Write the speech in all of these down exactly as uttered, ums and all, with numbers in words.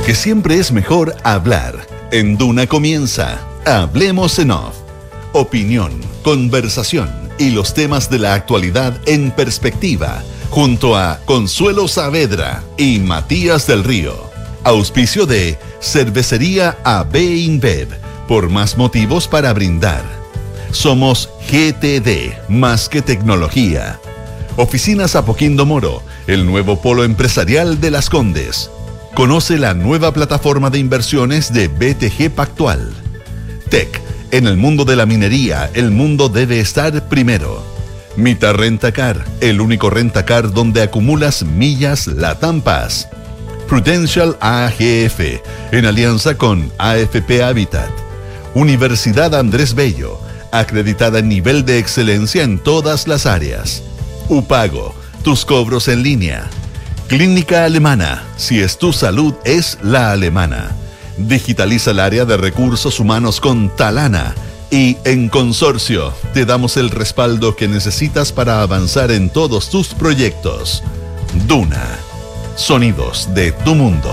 porque siempre es mejor hablar. En Duna comienza Hablemos en Off. Opinión, conversación y los temas de la actualidad en perspectiva, junto a Consuelo Saavedra y Matías del Río. Auspicio de Cervecería A B InBev, por más motivos para brindar. Somos G T D, más que tecnología. Oficinas Apoquindo Moro, el nuevo polo empresarial de Las Condes. Conoce la nueva plataforma de inversiones de B T G Pactual. Tech, en el mundo de la minería, el mundo debe estar primero. Mita Rentacar, el único rentacar donde acumulas millas Latam Pass. Prudential A G F, en alianza con A F P Habitat. Universidad Andrés Bello, acreditada en nivel de excelencia en todas las áreas. Upago, tus cobros en línea. Clínica Alemana, si es tu salud, es la alemana. Digitaliza el área de recursos humanos con Talana. Y en Consorcio, te damos el respaldo que necesitas para avanzar en todos tus proyectos. Duna, sonidos de tu mundo.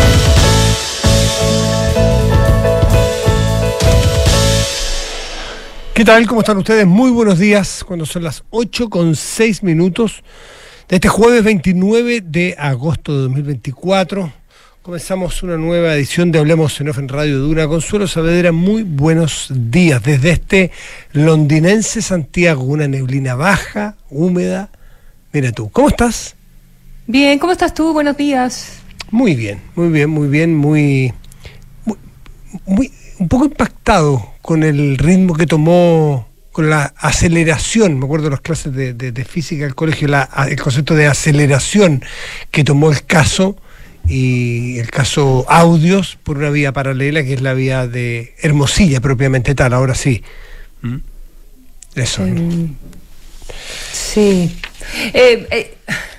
¿Qué tal? ¿Cómo están ustedes? Muy buenos días, cuando son las ocho con seis minutos de este jueves veintinueve de agosto de dos mil veinticuatro. Comenzamos una nueva edición de Hablemos en Off en Radio Duna. Consuelo Saavedra, muy buenos días. Desde este londinense Santiago, una neblina baja, húmeda. Mira tú, ¿cómo estás? Bien, ¿cómo estás tú? Buenos días. Muy bien, muy bien, muy bien, muy... muy, muy un poco impactado con el ritmo que tomó, con la aceleración, me acuerdo de las clases de, de, de física del colegio, la, el concepto de aceleración que tomó el caso, y el caso Audios por una vía paralela, que es la vía de Hermosilla propiamente tal, ahora sí. ¿Mm? Eso, ¿no? Um, sí. Eh, eh.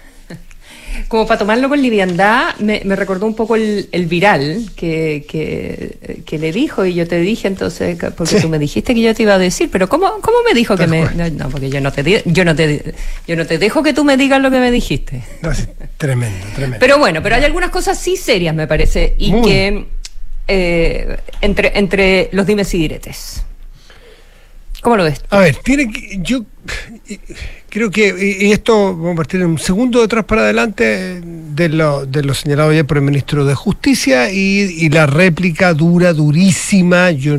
Como para tomarlo con liviandad, me, me recordó un poco el, el viral que, que, que le dijo, y yo te dije entonces, porque sí, tú me dijiste que yo te iba a decir, pero ¿cómo, cómo me dijo que me...? No, no, porque yo no, te, yo, no te, yo no te dejo que tú me digas lo que me dijiste. No, sí, tremendo, tremendo. Pero bueno, pero hay algunas cosas sí serias, me parece, y Muy. que eh, entre, entre los dimes y diretes. ¿Cómo lo ves? A ver, tiene que... Yo... Creo que, y esto vamos a partir en un segundo de atrás para adelante de lo, de lo señalado ayer por el ministro de Justicia y, y la réplica dura, durísima, yo,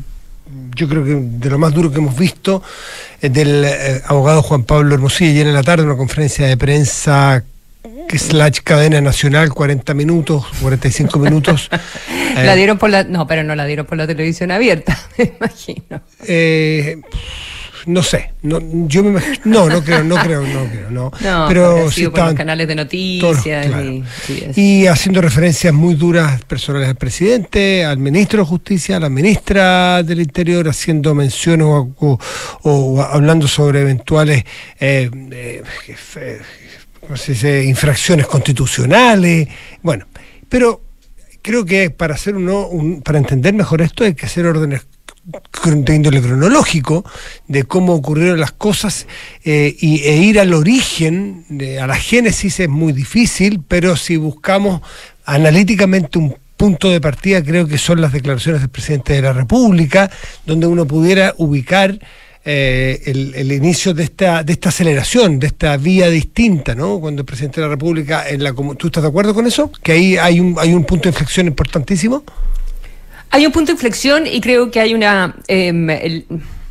yo creo que de lo más duro que hemos visto, del eh, abogado Juan Pablo Hermosilla ayer en la tarde, una conferencia de prensa que slash cadena nacional, cuarenta minutos, cuarenta y cinco minutos. La dieron por la... No, pero no la dieron por la televisión abierta, me imagino. Eh... No sé, no, yo me imagino, no, no creo, no creo, no creo, no. No, pero sí por los canales de noticias todos, claro. y, y haciendo referencias muy duras personales al presidente, al ministro de Justicia, a la ministra del Interior, haciendo menciones o, o, o hablando sobre eventuales eh, eh, eh, ¿cómo se dice? infracciones constitucionales, bueno, pero creo que para hacer uno, un, para entender mejor esto hay que hacer órdenes de índole cronológico de cómo ocurrieron las cosas eh, y, e ir al origen, de, a la génesis es muy difícil, pero si buscamos analíticamente un punto de partida, creo que son las declaraciones del presidente de la República, donde uno pudiera ubicar eh, el, el inicio de esta de esta aceleración, de esta vía distinta, ¿no? Cuando el presidente de la República, en la, ¿tú estás de acuerdo con eso? ¿Que ahí hay un, hay un punto de inflexión importantísimo? Hay un punto de inflexión y creo que hay una... Eh, el,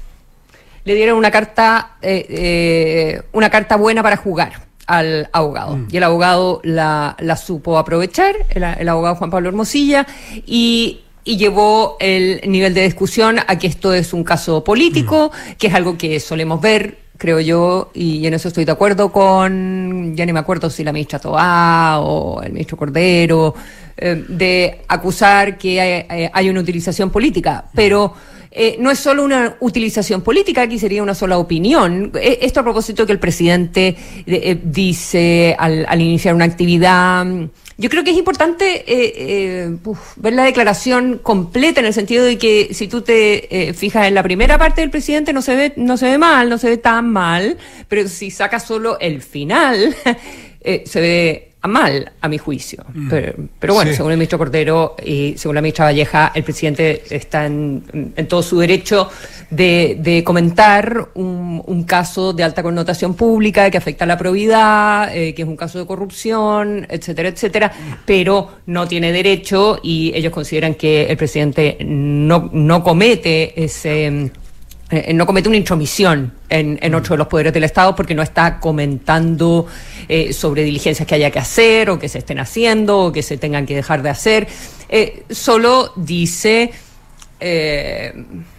le dieron una carta eh, eh, una carta buena para jugar al abogado. Mm. Y el abogado la, la supo aprovechar, el, el abogado Juan Pablo Hermosilla, y, y llevó el nivel de discusión a que esto es un caso político, mm. que es algo que solemos ver, creo yo, y en eso estoy de acuerdo con, ya ni me acuerdo si la ministra Toá o el ministro Cordero, eh, de acusar que hay, hay una utilización política, pero eh, no es solo una utilización política, aquí sería una sola opinión. Eh, esto a propósito que el presidente eh, dice al, al iniciar una actividad... Yo creo que es importante eh, eh, uf, ver la declaración completa, en el sentido de que si tú te eh, fijas en la primera parte del presidente no se ve no se ve mal, no se ve tan mal, pero si sacas solo el final, eh, se ve a mal, a mi juicio. Mm. Pero, pero bueno, sí. Según el ministro Cordero y según la ministra Valleja, el presidente está en, en todo su derecho de, de comentar un, un caso de alta connotación pública que afecta a la probidad, eh, que es un caso de corrupción, etcétera, etcétera, pero no tiene derecho y ellos consideran que el presidente no, no comete ese... Eh, no comete una intromisión en, en otro de los poderes del Estado porque no está comentando eh, sobre diligencias que haya que hacer o que se estén haciendo o que se tengan que dejar de hacer. Eh, solo dice eh,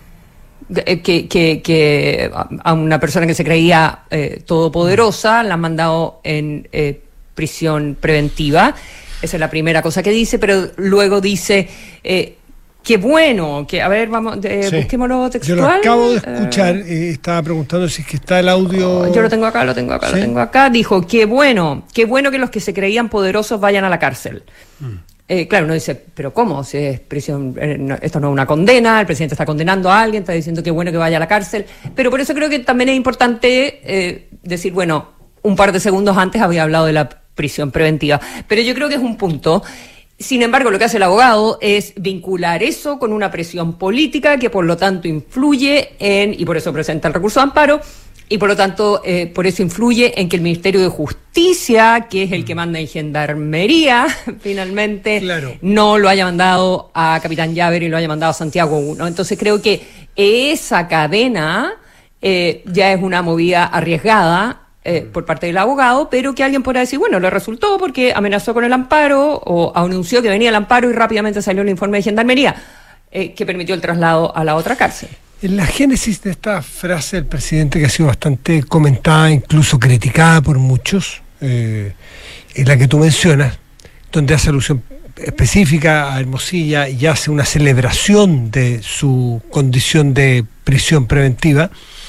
que, que, que a una persona que se creía eh, todopoderosa la han mandado en eh, prisión preventiva. Esa es la primera cosa que dice, pero luego dice... Eh, Qué bueno, que a ver, vamos, eh, sí. Busquémoslo textual. Yo lo acabo de escuchar, eh, estaba preguntando si es que está el audio. Oh, yo lo tengo acá, lo tengo acá, ¿sí? Lo tengo acá. Dijo, qué bueno, qué bueno que los que se creían poderosos vayan a la cárcel. Mm. Eh, claro, uno dice, pero ¿cómo? Si es prisión, eh, no, esto no es una condena, el presidente está condenando a alguien, está diciendo que bueno que vaya a la cárcel. Pero por eso creo que también es importante eh, decir, bueno, un par de segundos antes había hablado de la prisión preventiva. Pero yo creo que es un punto. Sin embargo, lo que hace el abogado es vincular eso con una presión política que por lo tanto influye en, y por eso presenta el recurso de amparo, y por lo tanto eh, por eso influye en que el Ministerio de Justicia, que es el que manda en Gendarmería, finalmente claro. no lo haya mandado a Capitán Llaver y lo haya mandado a Santiago uno. Entonces creo que esa cadena eh, ya es una movida arriesgada, Eh, por parte del abogado, pero que alguien podrá decir, bueno, le resultó porque amenazó con el amparo o anunció que venía el amparo y rápidamente salió el informe de Gendarmería eh, que permitió el traslado a la otra cárcel. En la génesis de esta frase del presidente, que ha sido bastante comentada, incluso criticada por muchos, eh, es la que tú mencionas, donde hace alusión específica a Hermosilla y hace una celebración de su condición de prisión preventiva,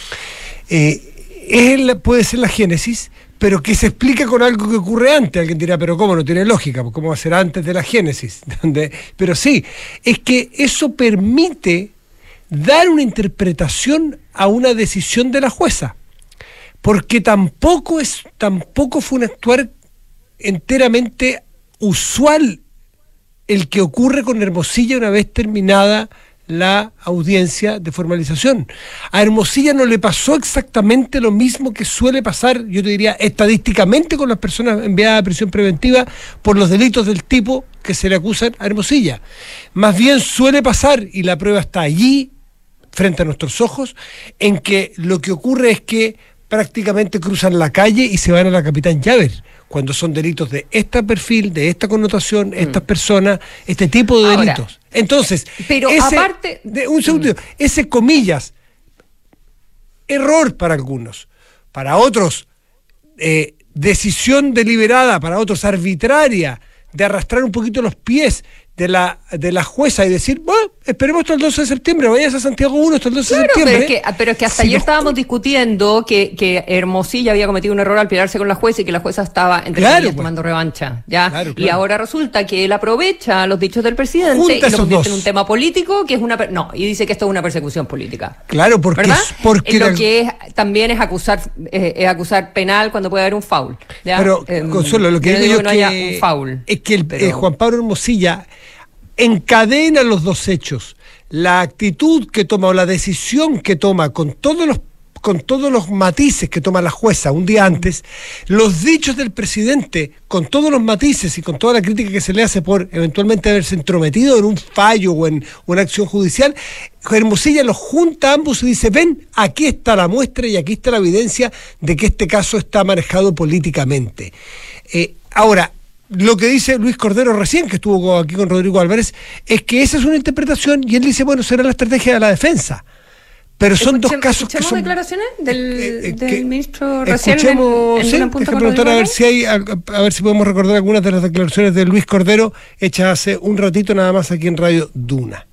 eh, Él puede ser la génesis, pero que se explica con algo que ocurre antes. Alguien dirá, pero ¿cómo? No tiene lógica, ¿cómo va a ser antes de la génesis? Pero sí, es que eso permite dar una interpretación a una decisión de la jueza, porque tampoco, es, tampoco fue un actuar enteramente usual el que ocurre con Hermosilla una vez terminada la audiencia de formalización. A Hermosilla no le pasó exactamente lo mismo que suele pasar, yo te diría, estadísticamente con las personas enviadas a prisión preventiva por los delitos del tipo que se le acusan a Hermosilla. Más bien suele pasar, y la prueba está allí, frente a nuestros ojos, en que lo que ocurre es que prácticamente cruzan la calle y se van a la Capitán Llaver, cuando son delitos de este perfil, de esta connotación, mm. estas personas, este tipo de delitos. Ahora, entonces, pero ese, aparte... de, un segundo, mm. ese comillas, error para algunos, para otros, eh, decisión deliberada, para otros arbitraria, de arrastrar un poquito los pies de la de la jueza y decir, bueno, esperemos hasta el doce de septiembre, vayas a Santiago uno hasta el doce claro, de septiembre. Pero es que, pero es que hasta si ayer nos... estábamos discutiendo que, que Hermosilla había cometido un error al pelearse con la jueza y que la jueza estaba entre claro, pues. tomando revancha, ¿ya? Claro, claro. Y ahora resulta que él aprovecha los dichos del presidente Junta y lo convierte dos. en un tema político que es una... No, y dice que esto es una persecución política. Claro, porque... ¿verdad? porque lo la... que es, también es acusar eh, es acusar penal cuando puede haber un foul, ¿ya? Pero, eh, Consuelo, lo que digo yo que no es que, haya un foul, es que el, pero... eh, Juan Pablo Hermosilla encadena los dos hechos, la actitud que toma o la decisión que toma con todos los con todos los matices que toma la jueza un día antes, los dichos del presidente con todos los matices y con toda la crítica que se le hace por eventualmente haberse entrometido en un fallo o en una acción judicial, Hermosilla los junta ambos y dice, ven, aquí está la muestra y aquí está la evidencia de que este caso está manejado políticamente. Eh, ahora, lo que dice Luis Cordero recién, que estuvo aquí con Rodrigo Álvarez, es que esa es una interpretación y él dice, bueno, será la estrategia de la defensa. Pero son Escuche, dos casos que son... declaraciones del, eh, eh, del ministro recién escuchemos, en, en sí, una punta preguntar a ver si hay, a, a ver si podemos recordar algunas de las declaraciones de Luis Cordero hechas hace un ratito nada más aquí en Radio Duna.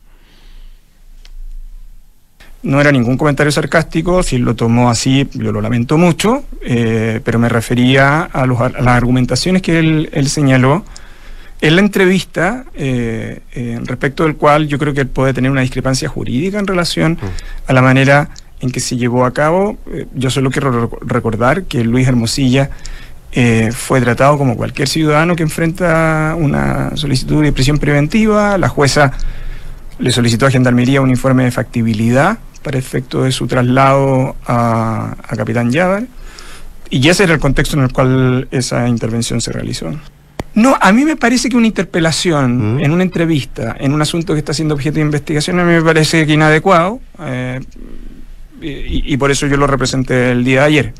No era ningún comentario sarcástico, si lo tomó así, yo lo lamento mucho, eh, pero me refería a, los, a las argumentaciones que él, él señaló en la entrevista, eh, eh, respecto del cual yo creo que él puede tener una discrepancia jurídica en relación a la manera en que se llevó a cabo. Eh, yo solo quiero recordar que Luis Hermosilla eh, fue tratado como cualquier ciudadano que enfrenta una solicitud de prisión preventiva. La jueza le solicitó a Gendarmería un informe de factibilidad para efecto de su traslado a, a Capitán Llávar, y ese era el contexto en el cual esa intervención se realizó. No, a mí me parece que una interpelación ¿Mm? en una entrevista, en un asunto que está siendo objeto de investigación, a mí me parece que inadecuado, eh, y, y por eso yo lo representé el día de ayer.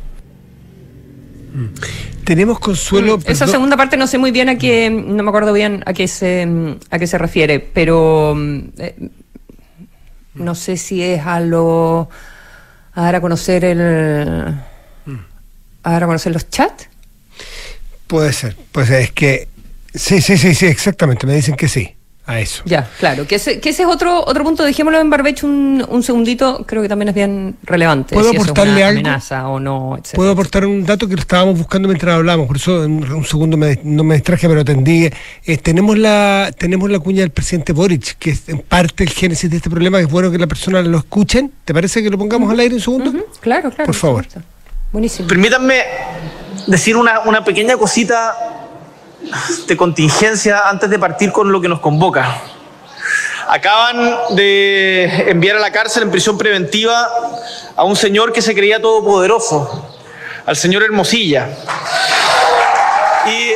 Tenemos Consuelo. Mm, esa segunda parte no sé muy bien a qué, no me acuerdo bien a qué se, a qué se refiere, pero eh, no sé si es a lo a dar a conocer el a dar a conocer los chats. Puede ser, pues es que sí, sí, sí, sí, exactamente, me dicen que sí, a eso. Ya, claro, que ese, que ese es otro otro punto, dejémoslo en barbecho un, un segundito, creo que también es bien relevante. ¿Puedo si aportarle eso es una algo? amenaza o no, etcétera. Puedo aportar un dato que lo estábamos buscando mientras hablábamos, por eso en un segundo me, no me distraje, pero atendí. Eh, tenemos la tenemos la cuña del presidente Boric, que es en parte el génesis de este problema, que es bueno que la persona lo escuchen. ¿Te parece que lo pongamos uh-huh. al aire un segundo? Uh-huh. Claro, claro. Por favor. Buenísimo. Permítanme decir una, una pequeña cosita de contingencia antes de partir con lo que nos convoca. Acaban de enviar a la cárcel en prisión preventiva a un señor que se creía todopoderoso, al señor Hermosilla. Y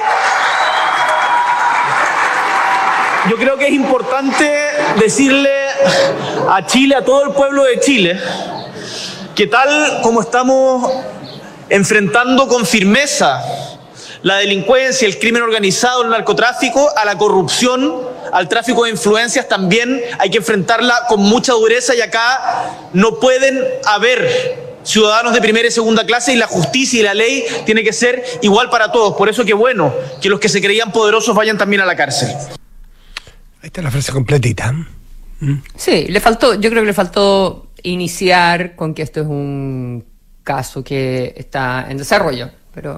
yo creo que es importante decirle a Chile, a todo el pueblo de Chile, que tal como estamos enfrentando con firmeza la delincuencia, el crimen organizado, el narcotráfico, a la corrupción, al tráfico de influencias, también hay que enfrentarla con mucha dureza, y acá no pueden haber ciudadanos de primera y segunda clase, y la justicia y la ley tiene que ser igual para todos. Por eso que bueno que los que se creían poderosos vayan también a la cárcel. Ahí está la frase completita. ¿Mm? Sí, le faltó, yo creo que le faltó iniciar con que esto es un caso que está en desarrollo, pero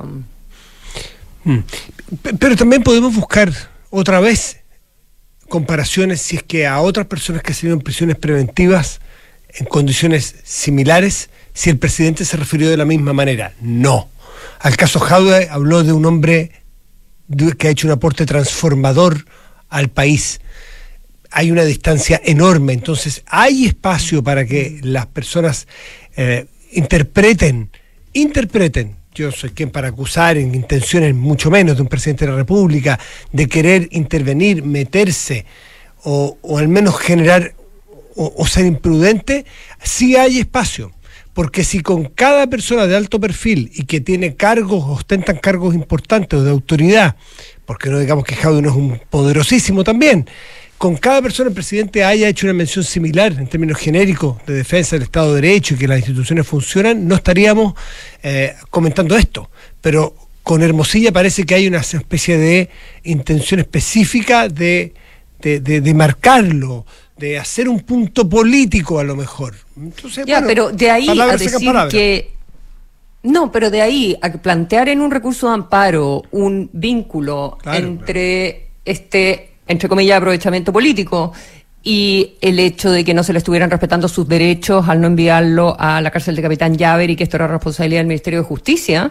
mm. pero también podemos buscar otra vez comparaciones, si es que a otras personas que se dieron prisiones preventivas en condiciones similares, si el presidente se refirió de la misma manera. No. Al caso Jadwe habló de un hombre que ha hecho un aporte transformador al país. Hay una distancia enorme, entonces hay espacio para que las personas eh, interpreten, interpreten, yo soy quien para acusar en intenciones mucho menos de un presidente de la República, de querer intervenir, meterse, o, o al menos generar, o, o ser imprudente, sí hay espacio. Porque si con cada persona de alto perfil y que tiene cargos, ostentan cargos importantes de autoridad, porque no digamos que Jadwe no es un poderosísimo también, con cada persona el presidente haya hecho una mención similar en términos genéricos de defensa del Estado de Derecho y que las instituciones funcionan, no estaríamos eh, comentando esto. Pero con Hermosilla parece que hay una especie de intención específica de, de, de, de marcarlo, de hacer un punto político a lo mejor. Entonces, ya, bueno, pero de ahí a decir palabra. que... No, pero de ahí a plantear en un recurso de amparo un vínculo claro, entre claro. este... entre comillas, aprovechamiento político, y el hecho de que no se le estuvieran respetando sus derechos al no enviarlo a la cárcel de Capitán Llávar y que esto era responsabilidad del Ministerio de Justicia.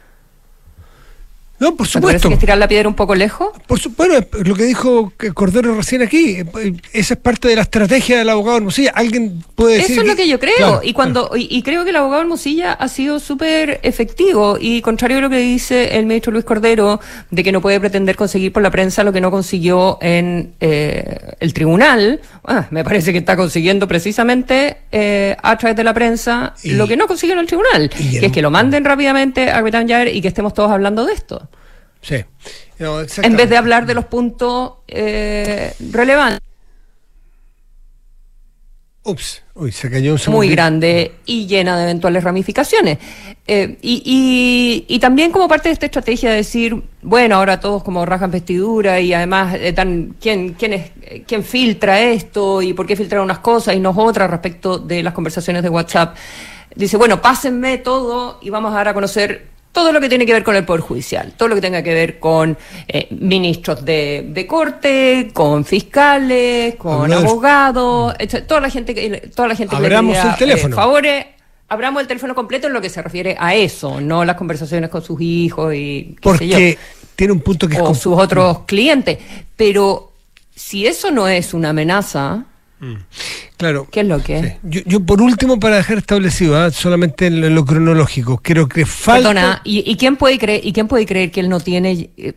No, por supuesto. ¿Te parece que es tirar la piedra un poco lejos? Por su, bueno, lo que dijo Cordero recién aquí, esa es parte de la estrategia del abogado Hermosilla. Alguien puede decir... Eso es lo que yo creo, claro, y cuando claro. y, y creo que el abogado Hermosilla ha sido súper efectivo, y contrario a lo que dice el ministro Luis Cordero, de que no puede pretender conseguir por la prensa lo que no consiguió en eh, el tribunal, ah, me parece que está consiguiendo precisamente eh, a través de la prensa y, lo que no consiguió en el tribunal, que el, es que lo manden rápidamente a Capitán Llávar y que estemos todos hablando de esto. Sí. No, en vez de hablar de los puntos eh, relevantes. Ups, uy, se cayó un segundo. Muy grande y llena de eventuales ramificaciones. Eh, y, y, y también como parte de esta estrategia de decir, bueno, ahora todos como rajan vestidura y además eh, tan, ¿quién, quién, es, ¿quién filtra esto y por qué filtrar unas cosas y no otras respecto de las conversaciones de WhatsApp? Dice, bueno, pásenme todo y vamos a dar a conocer todo lo que tiene que ver con el Poder Judicial, todo lo que tenga que ver con eh, ministros de, de corte, con fiscales, con Hablar. abogados, etcétera, toda la gente que toda la gente que le pida eh, favores abramos el teléfono completo en lo que se refiere a eso, no las conversaciones con sus hijos y qué Porque sé yo. tiene un punto que es o con... sus otros clientes. Pero si eso no es una amenaza, mm. Claro. ¿qué es lo que es? Sí. Yo, yo por último, para dejar establecido, ¿eh? solamente en lo, en lo cronológico, creo que falta... Perdona, ¿y, y quién puede creer y quién puede creer que él no tiene eh,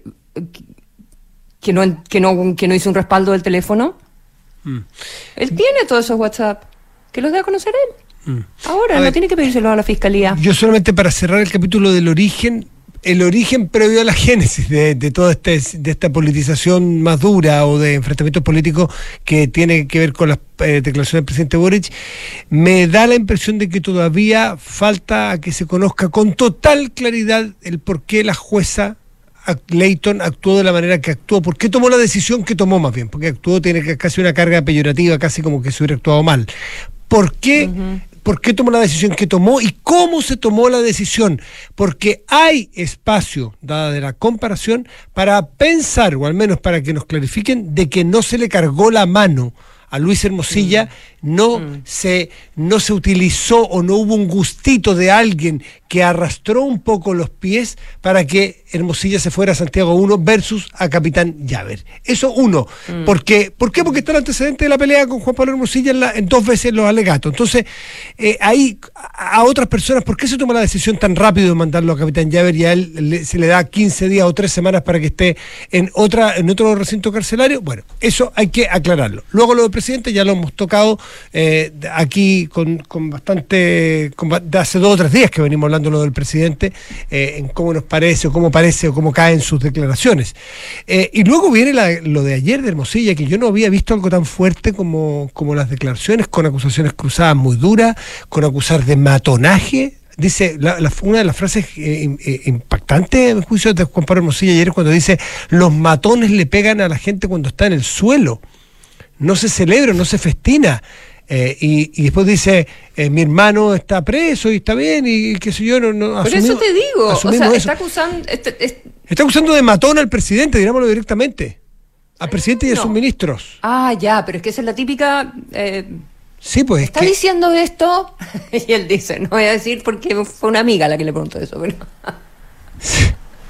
que no que no que no hizo un respaldo del teléfono? Mm. Él tiene todos esos WhatsApp, que los debe conocer él. Mm. Ahora, a no ver, tiene que pedírselo a la fiscalía. Yo solamente para cerrar el capítulo del origen, el origen previo a la génesis de, de toda este, de esta politización más dura o de enfrentamientos políticos que tiene que ver con las eh, declaraciones del presidente Boric, me da la impresión de que todavía falta a que se conozca con total claridad el por qué la jueza Leighton actuó de la manera que actuó, por qué tomó la decisión que tomó, más bien, porque actuó tiene casi una carga peyorativa, casi como que se hubiera actuado mal. ¿Por qué? Uh-huh. ¿Por qué tomó la decisión que tomó y cómo se tomó la decisión? Porque hay espacio, dada de la comparación, para pensar, o al menos para que nos clarifiquen, de que no se le cargó la mano a Luis Hermosilla, mm. no mm. se no se utilizó o no hubo un gustito de alguien que arrastró un poco los pies para que Hermosilla se fuera a Santiago uno versus a Capitán Llaver. Eso uno. Mm. Porque, ¿Por qué? Porque está el antecedente de la pelea con Juan Pablo Hermosilla en, la, en dos veces los alegatos. Entonces, eh, ahí a, a otras personas, ¿por qué se toma la decisión tan rápido de mandarlo a Capitán Llaver y a él le, se le da quince días o tres semanas para que esté en otra en otro recinto carcelario? Bueno, eso hay que aclararlo. Luego lo del presidente ya lo hemos tocado eh, aquí con, con bastante, con, de hace dos o tres días que venimos hablando lo del presidente, eh, en cómo nos parece o cómo parece o cómo caen sus declaraciones. Eh, y luego viene la, lo de ayer de Hermosilla, que yo no había visto algo tan fuerte como, como las declaraciones, con acusaciones cruzadas muy duras, con acusar de matonaje. Dice, la, la, una de las frases eh, eh, impactantes en juicio de Juan Pablo Hermosilla ayer, cuando dice, los matones le pegan a la gente cuando está en el suelo, no se celebra, no se festina. Eh, y, y después dice, eh, mi hermano está preso y está bien y, y qué sé yo, no, no por asumimos, eso te digo, o sea, está acusando este, este... está acusando de matón al presidente, digámoslo directamente, al presidente y a no. sus ministros. Ah, ya, pero es que esa es la típica eh, sí, pues está que... diciendo esto y él dice, no voy a decir porque fue una amiga la que le preguntó eso, pero sí.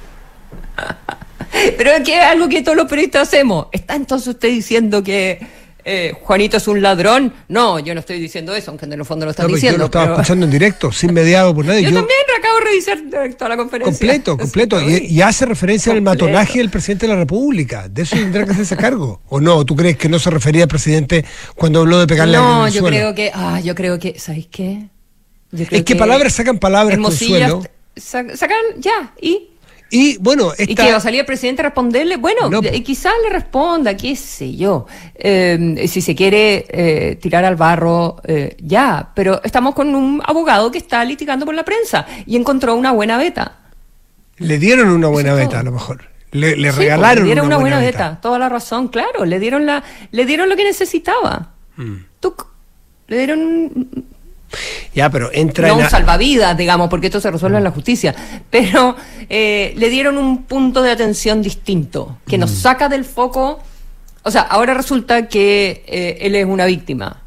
Pero es que es algo que todos los periodistas hacemos. ¿Está entonces usted diciendo que Eh, Juanito es un ladrón? No, yo no estoy diciendo eso, aunque en el fondo lo está no, diciendo. Yo lo estaba pero... escuchando en directo, sin mediado por nadie. Yo, yo también acabo de revisar toda la conferencia. Completo, completo. Y, y hace referencia completo. al matonaje del presidente de la República. ¿De eso tendrá que hacerse cargo? ¿O no? ¿Tú crees que no se refería al presidente cuando habló de pegarle no, a Venezuela? No, yo creo que, ah, yo creo que, ¿sabéis qué? Yo creo es que, que palabras sacan palabras, Consuelo. Sacan, ya, y... Y bueno, esta... ¿Y que va a salir el presidente a responderle? Bueno, no, quizás le responda, qué sé yo. Eh, si se quiere eh, tirar al barro, eh, ya. Pero estamos con un abogado que está litigando por la prensa y encontró una buena beta. Le dieron una buena Eso beta, todo. a lo mejor. Le, le sí, regalaron pues, le dieron una, una buena, buena beta. beta. Toda la razón, claro. Le dieron la, le dieron lo que necesitaba. Mm. Tuc, le dieron... Ya, pero entra no en un a... salvavidas, digamos, porque esto se resuelve en la justicia, pero eh, le dieron un punto de atención distinto, que mm. nos saca del foco. O sea, ahora resulta que eh, él es una víctima.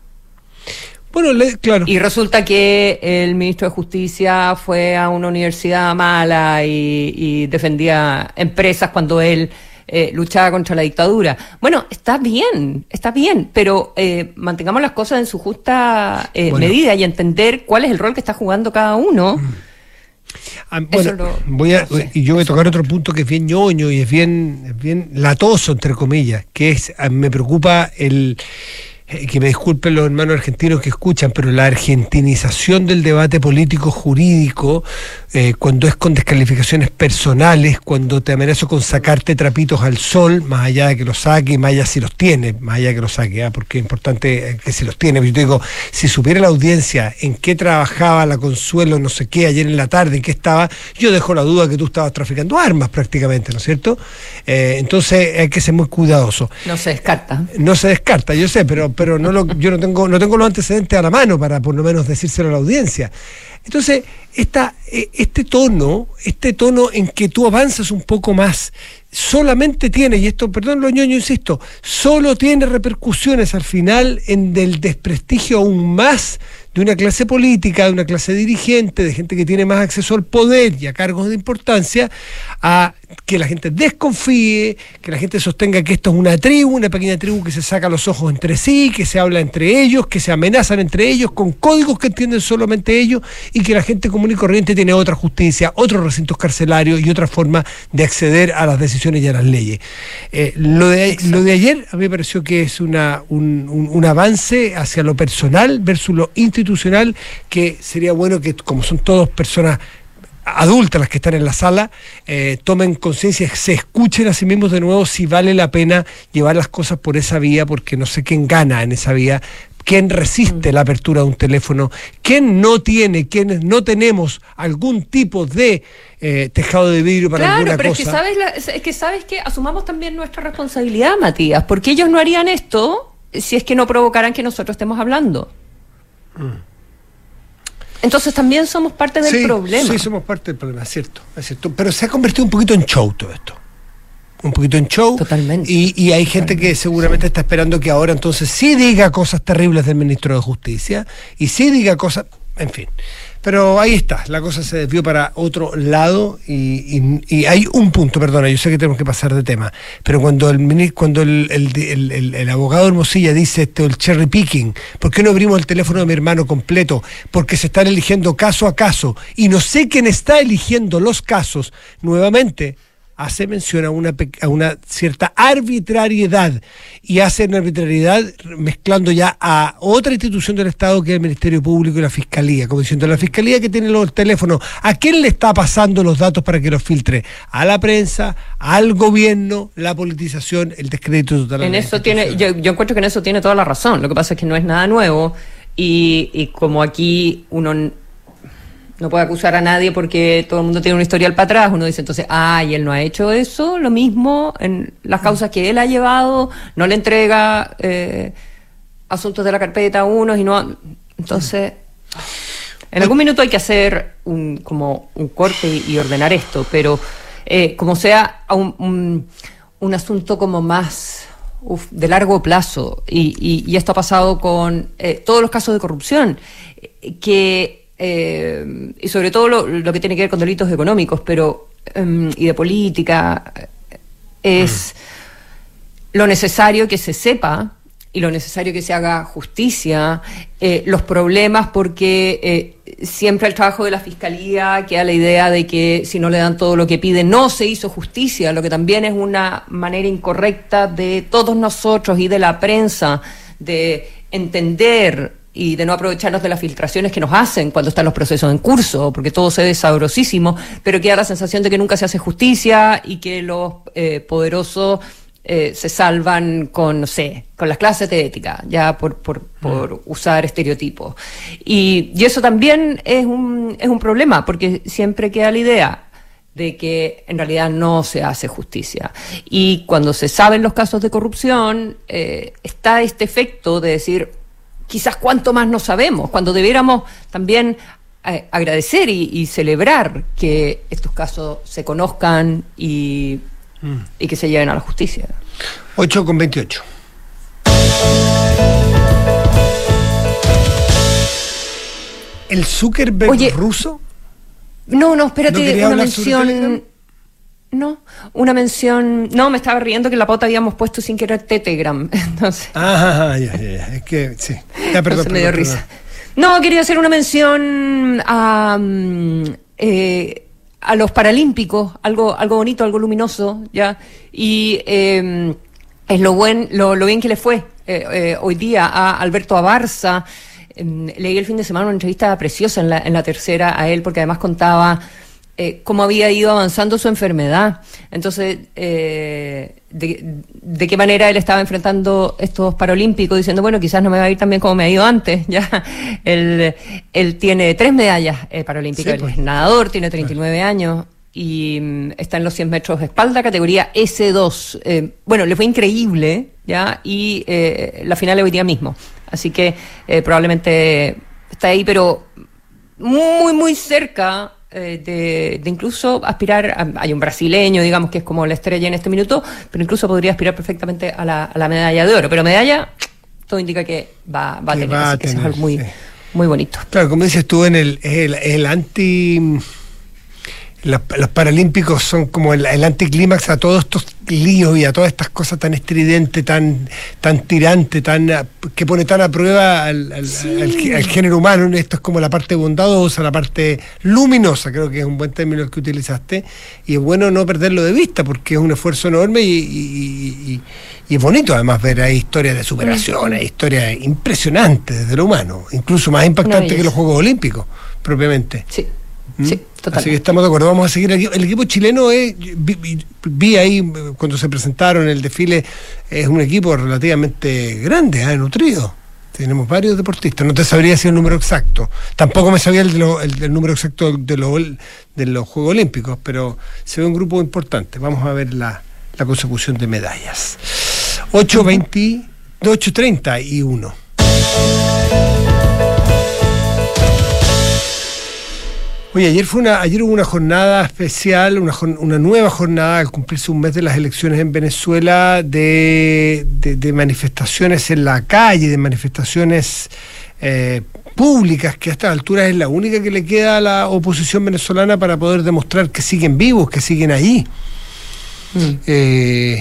Bueno, le, claro. Y resulta que el ministro de Justicia fue a una universidad mala y, y defendía empresas cuando él Eh, luchaba contra la dictadura. Bueno, está bien, está bien, pero eh, mantengamos las cosas en su justa eh, bueno. medida y entender cuál es el rol que está jugando cada uno. Mm. Ah, bueno, lo, voy a, no sé, y yo voy a tocar otro punto que es bien ñoño y es bien, es bien latoso, entre comillas, que es, me preocupa el... que me disculpen los hermanos argentinos que escuchan, pero la argentinización del debate político jurídico, eh, cuando es con descalificaciones personales, cuando te amenazo con sacarte trapitos al sol, más allá de que los saque, más allá si los tiene, más allá de que los saque, ¿eh? Porque es importante que si los tiene. Yo te digo, si supiera la audiencia en qué trabajaba la Consuelo, no sé qué, ayer en la tarde, en qué estaba, yo dejo la duda que tú estabas traficando armas prácticamente, ¿no es cierto? Eh, entonces hay que ser muy cuidadoso. No se descarta. No se descarta, yo sé, pero pero no lo, yo no tengo no tengo los antecedentes a la mano para por lo menos decírselo a la audiencia. Entonces, esta, este tono, este tono en que tú avanzas un poco más solamente tiene, y esto, perdón lo ñoño, insisto, solo tiene repercusiones al final en el desprestigio aún más de una clase política, de una clase dirigente, de gente que tiene más acceso al poder y a cargos de importancia, a que la gente desconfíe, que la gente sostenga que esto es una tribu, una pequeña tribu que se saca los ojos entre sí, que se habla entre ellos, que se amenazan entre ellos con códigos que entienden solamente ellos, y que la gente común y corriente tiene otra justicia, otros recintos carcelarios y otra forma de acceder a las decisiones y a las leyes. Eh, lo, de, lo de ayer a mí me pareció que es una, un, un, un avance hacia lo personal versus lo institucional, que sería bueno que, como son todos personas adultas las que están en la sala, eh, tomen conciencia, se escuchen a sí mismos de nuevo si vale la pena llevar las cosas por esa vía, porque no sé quién gana en esa vía, quién resiste mm. la apertura de un teléfono, quién no tiene, quiénes no tenemos algún tipo de eh, tejado de vidrio para claro, alguna pero cosa. Claro, pero es, es que sabes que asumamos también nuestra responsabilidad, Matías, porque ellos no harían esto si es que no provocaran que nosotros estemos hablando. Mm. Entonces también somos parte del sí, problema. Sí, somos parte del problema, es cierto, es cierto. Pero se ha convertido un poquito en show todo esto. Un poquito en show. Totalmente. Y, y hay Totalmente. gente que seguramente está esperando que ahora entonces sí diga cosas terribles del ministro de Justicia y sí diga cosas, en fin. Pero ahí está, la cosa se desvió para otro lado y, y, y hay un punto, perdona, yo sé que tenemos que pasar de tema, pero cuando el cuando el, el, el, el, el abogado Hermosilla dice esto, el cherry picking, ¿por qué no abrimos el teléfono de mi hermano completo? Porque se están eligiendo caso a caso y no sé quién está eligiendo los casos, nuevamente hace mención a una, a una cierta arbitrariedad y hace una arbitrariedad mezclando ya a otra institución del Estado que es el Ministerio Público y la Fiscalía, como diciendo, la Fiscalía que tiene los teléfonos, ¿a quién le está pasando los datos para que los filtre? A la prensa, al gobierno, la politización, el descrédito total. En eso tiene, yo, yo encuentro que en eso tiene toda la razón, lo que pasa es que no es nada nuevo y, y como aquí uno no puede acusar a nadie porque todo el mundo tiene un historial para atrás, uno dice entonces, ah, y él no ha hecho eso, lo mismo en las causas que él ha llevado, no le entrega eh, asuntos de la carpeta a unos y no, entonces en algún minuto hay que hacer un como un corte y, y ordenar esto, pero eh, como sea un, un, un asunto como más uf, de largo plazo y, y, y esto ha pasado con eh, todos los casos de corrupción eh, que Eh, y sobre todo lo, lo que tiene que ver con delitos económicos, pero um, y de política, es mm. lo necesario que se sepa y lo necesario que se haga justicia, eh, los problemas, porque eh, siempre el trabajo de la Fiscalía queda la idea de que si no le dan todo lo que pide no se hizo justicia, lo que también es una manera incorrecta de todos nosotros y de la prensa de entender y de no aprovecharnos de las filtraciones que nos hacen cuando están los procesos en curso, porque todo se ve sabrosísimo, pero queda la sensación de que nunca se hace justicia y que los eh, poderosos eh, se salvan con, no sé, con las clases de ética, ya por, por, por mm. usar estereotipos. Y, y eso también es un, es un problema, porque siempre queda la idea de que en realidad no se hace justicia. Y cuando se saben los casos de corrupción, eh, está este efecto de decir, quizás cuánto más no sabemos, cuando debiéramos también eh, agradecer y, y celebrar que estos casos se conozcan y, mm. y que se lleven a la justicia. ocho con veintiocho. ¿El Zuckerberg Oye, ruso? No, no, espérate, ¿No una mención... No, una mención... No, me estaba riendo que en la pauta habíamos puesto sin querer Telegram. Entonces... Ah, ya, ya, ya. Es que, sí. Ya, perdón, Entonces me dio risa. No, quería hacer una mención a, eh, a los paralímpicos, algo, algo bonito, algo luminoso, ¿ya? Y eh, es lo, buen, lo, lo bien que le fue eh, eh, hoy día a Alberto Abarza. Eh, leí el fin de semana una entrevista preciosa en la, en la tercera a él, porque además contaba... Eh, cómo había ido avanzando su enfermedad. Entonces, eh, de, de qué manera él estaba enfrentando estos Paralímpicos, diciendo, bueno, quizás no me va a ir tan bien como me ha ido antes. Ya él, él tiene tres medallas eh, paralímpicas, sí, pues. Él es nadador, tiene treinta y nueve años y um, está en los cien metros de espalda, categoría ese dos. Eh, bueno, le fue increíble, ya, y eh, la final es hoy día mismo. Así que eh, probablemente está ahí, pero muy, muy cerca eh, de, de incluso aspirar, a, hay un brasileño, digamos, que es como la estrella en este minuto, pero incluso podría aspirar perfectamente a la, a la medalla de oro. Pero medalla, todo indica que va, va a tener, va a así que tener, eso es algo muy, sí. muy bonito. Claro, como dices tú, en el, el, el anti... Los, los Paralímpicos son como el, el anticlímax a todos estos líos y a todas estas cosas tan estridentes, tan tan tirantes, tan que pone tan a prueba al, al, sí. al, al género humano. Esto es como la parte bondadosa, la parte luminosa, creo que es un buen término el que utilizaste, y es bueno no perderlo de vista porque es un esfuerzo enorme y, y, y, y es bonito además ver ahí historias de superación, hay historias impresionantes desde lo humano, incluso más impactantes no, que los Juegos Olímpicos propiamente. Sí. ¿Mm? Sí, totalmente. Así que estamos de acuerdo, vamos a seguir. El, el equipo chileno es, vi, vi, vi ahí cuando se presentaron en el desfile, es un equipo relativamente grande, ¿eh? Nutrido. Tenemos varios deportistas, no te sabría decir el número exacto, tampoco me sabía el, de lo, el del número exacto de, lo, de los Juegos Olímpicos, pero se ve un grupo importante. Vamos a ver la, la consecución de medallas. ocho veinte, ocho treinta y uno. Oye, ayer fue una, ayer hubo una jornada especial, una, una nueva jornada al cumplirse un mes de las elecciones en Venezuela, de, de, de manifestaciones en la calle, de manifestaciones eh, públicas, que a estas alturas es la única que le queda a la oposición venezolana para poder demostrar que siguen vivos, que siguen ahí. Mm. Eh,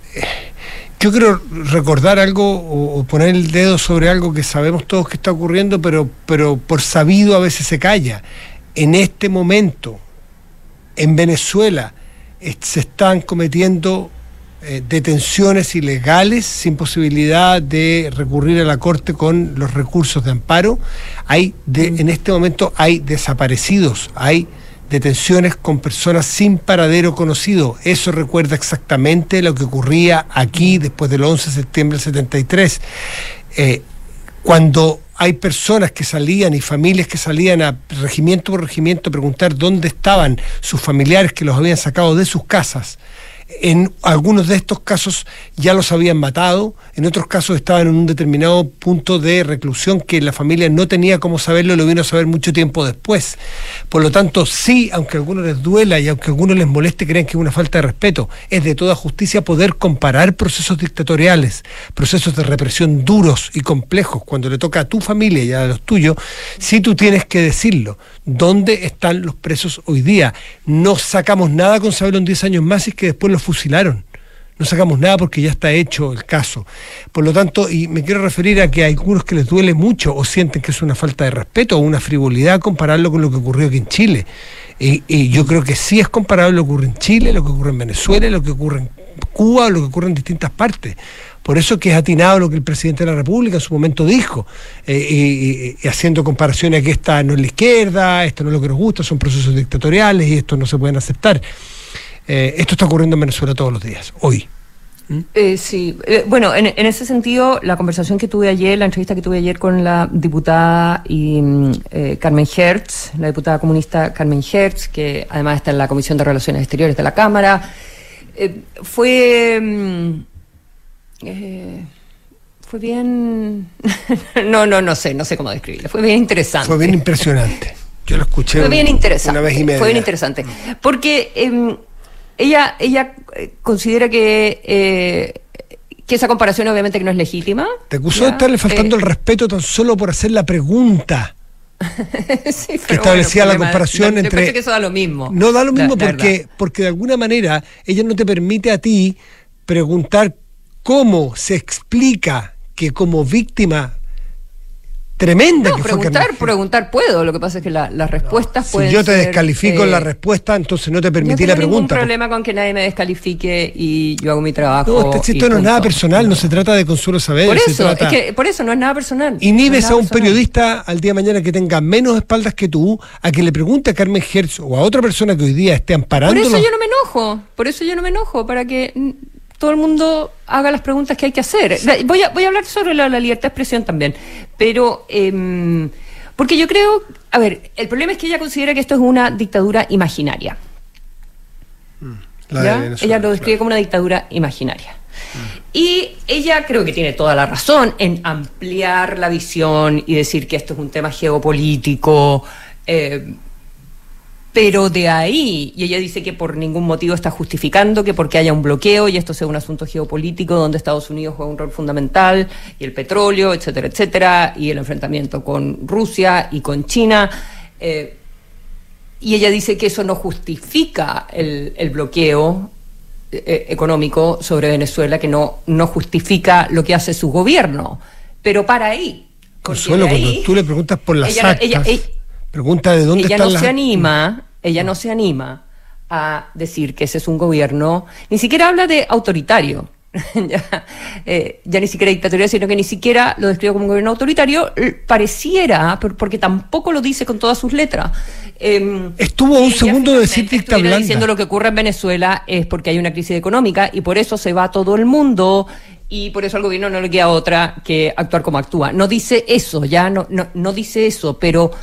yo quiero recordar algo o, o poner el dedo sobre algo que sabemos todos que está ocurriendo, pero, pero por sabido a veces se calla. En este momento, en Venezuela, eh, se están cometiendo eh, detenciones ilegales sin posibilidad de recurrir a la Corte con los recursos de amparo. Hay de, en este momento hay desaparecidos, hay detenciones con personas sin paradero conocido. Eso recuerda exactamente lo que ocurría aquí después del once de septiembre del setenta y tres. Eh, cuando hay personas que salían y familias que salían a regimiento por regimiento a preguntar dónde estaban sus familiares que los habían sacado de sus casas. En algunos de estos casos ya los habían matado, en otros casos estaban en un determinado punto de reclusión que la familia no tenía cómo saberlo y lo vino a saber mucho tiempo después. Por lo tanto, sí, aunque a algunos les duela y aunque a algunos les moleste, crean que es una falta de respeto, es de toda justicia poder comparar procesos dictatoriales, procesos de represión duros y complejos, cuando le toca a tu familia y a los tuyos, sí tú tienes que decirlo. ¿Dónde están los presos hoy día? No sacamos nada con saberlo en diez años más y es que después los fusilaron. No sacamos nada porque ya está hecho el caso. Por lo tanto, y me quiero referir a que hay algunos que les duele mucho o sienten que es una falta de respeto o una frivolidad compararlo con lo que ocurrió aquí en Chile. Y, y yo creo que sí es comparable lo que ocurre en Chile, lo que ocurre en Venezuela, lo que ocurre en Cuba, lo que ocurre en distintas partes. Por eso que es atinado lo que el presidente de la República en su momento dijo, eh, y, y haciendo comparaciones a que esta no es la izquierda, esto no es lo que nos gusta, son procesos dictatoriales y esto no se pueden aceptar. Eh, esto está ocurriendo en Venezuela todos los días, hoy. ¿Mm? Eh, sí, eh, bueno, en, en ese sentido, la conversación que tuve ayer, la entrevista que tuve ayer con la diputada y, eh, Carmen Hertz, la diputada comunista Carmen Hertz, que además está en la Comisión de Relaciones Exteriores de la Cámara, eh, fue... Eh, fue bien... no, no, no sé, no sé cómo describirlo. Fue bien interesante. Fue bien impresionante. Yo lo escuché fue bien interesante, una vez y media. Fue bien interesante. Porque eh, ella, ella considera que, eh, que esa comparación obviamente que no es legítima. Te acusó ¿ya? de estarle faltando eh, el respeto tan solo por hacer la pregunta. Sí, que establecía bueno, la comparación no, entre... Yo que eso da lo mismo. No da lo mismo la, porque, la porque de alguna manera ella no te permite a ti preguntar cómo se explica que como víctima tremenda no, que preguntar, fue preguntar puedo, lo que pasa es que la, las respuestas no, pueden si yo te ser, descalifico eh, en la respuesta, entonces no te permití la pregunta. No tengo ningún problema con que nadie me descalifique y yo hago mi trabajo. No, esto no es nada personal, no se trata de Consuelo Saavedra. Por eso, se trata... es que, por eso no es nada personal. Inhibes no a un personal. periodista al día de mañana que tenga menos espaldas que tú, a que le pregunte a Carmen Hertz o a otra persona que hoy día esté amparando. Por eso yo no me enojo, por eso yo no me enojo, para que todo el mundo haga las preguntas que hay que hacer. Voy a, voy a hablar sobre la, la libertad de expresión también, pero eh, porque yo creo, a ver, el problema es que ella considera que esto es una dictadura imaginaria. La de ella lo describe claro. como una dictadura imaginaria. Mm. Y ella creo que tiene toda la razón en ampliar la visión y decir que esto es un tema geopolítico, eh, Pero de ahí, y ella dice que por ningún motivo está justificando que porque haya un bloqueo y esto sea un asunto geopolítico donde Estados Unidos juega un rol fundamental, y el petróleo, etcétera, etcétera, y el enfrentamiento con Rusia y con China. Eh, y ella dice que eso no justifica el, el bloqueo eh, económico sobre Venezuela, que no, no justifica lo que hace su gobierno. Pero para ahí. Consuelo, ahí, cuando tú le preguntas por las ella, actas... ella, ella, Pregunta de dónde ella están no las... se anima, ella no se anima a decir que ese es un gobierno, ni siquiera habla de autoritario, ya, eh, ya ni siquiera dictatorial, sino que ni siquiera lo describe como un gobierno autoritario, pareciera, porque tampoco lo dice con todas sus letras. Eh, Estuvo un segundo de decir dicta blanda. Diciendo lo que ocurre en Venezuela es porque hay una crisis económica y por eso se va todo el mundo. Y por eso al gobierno no le queda otra que actuar como actúa. No dice eso, ya no, no, no dice eso, pero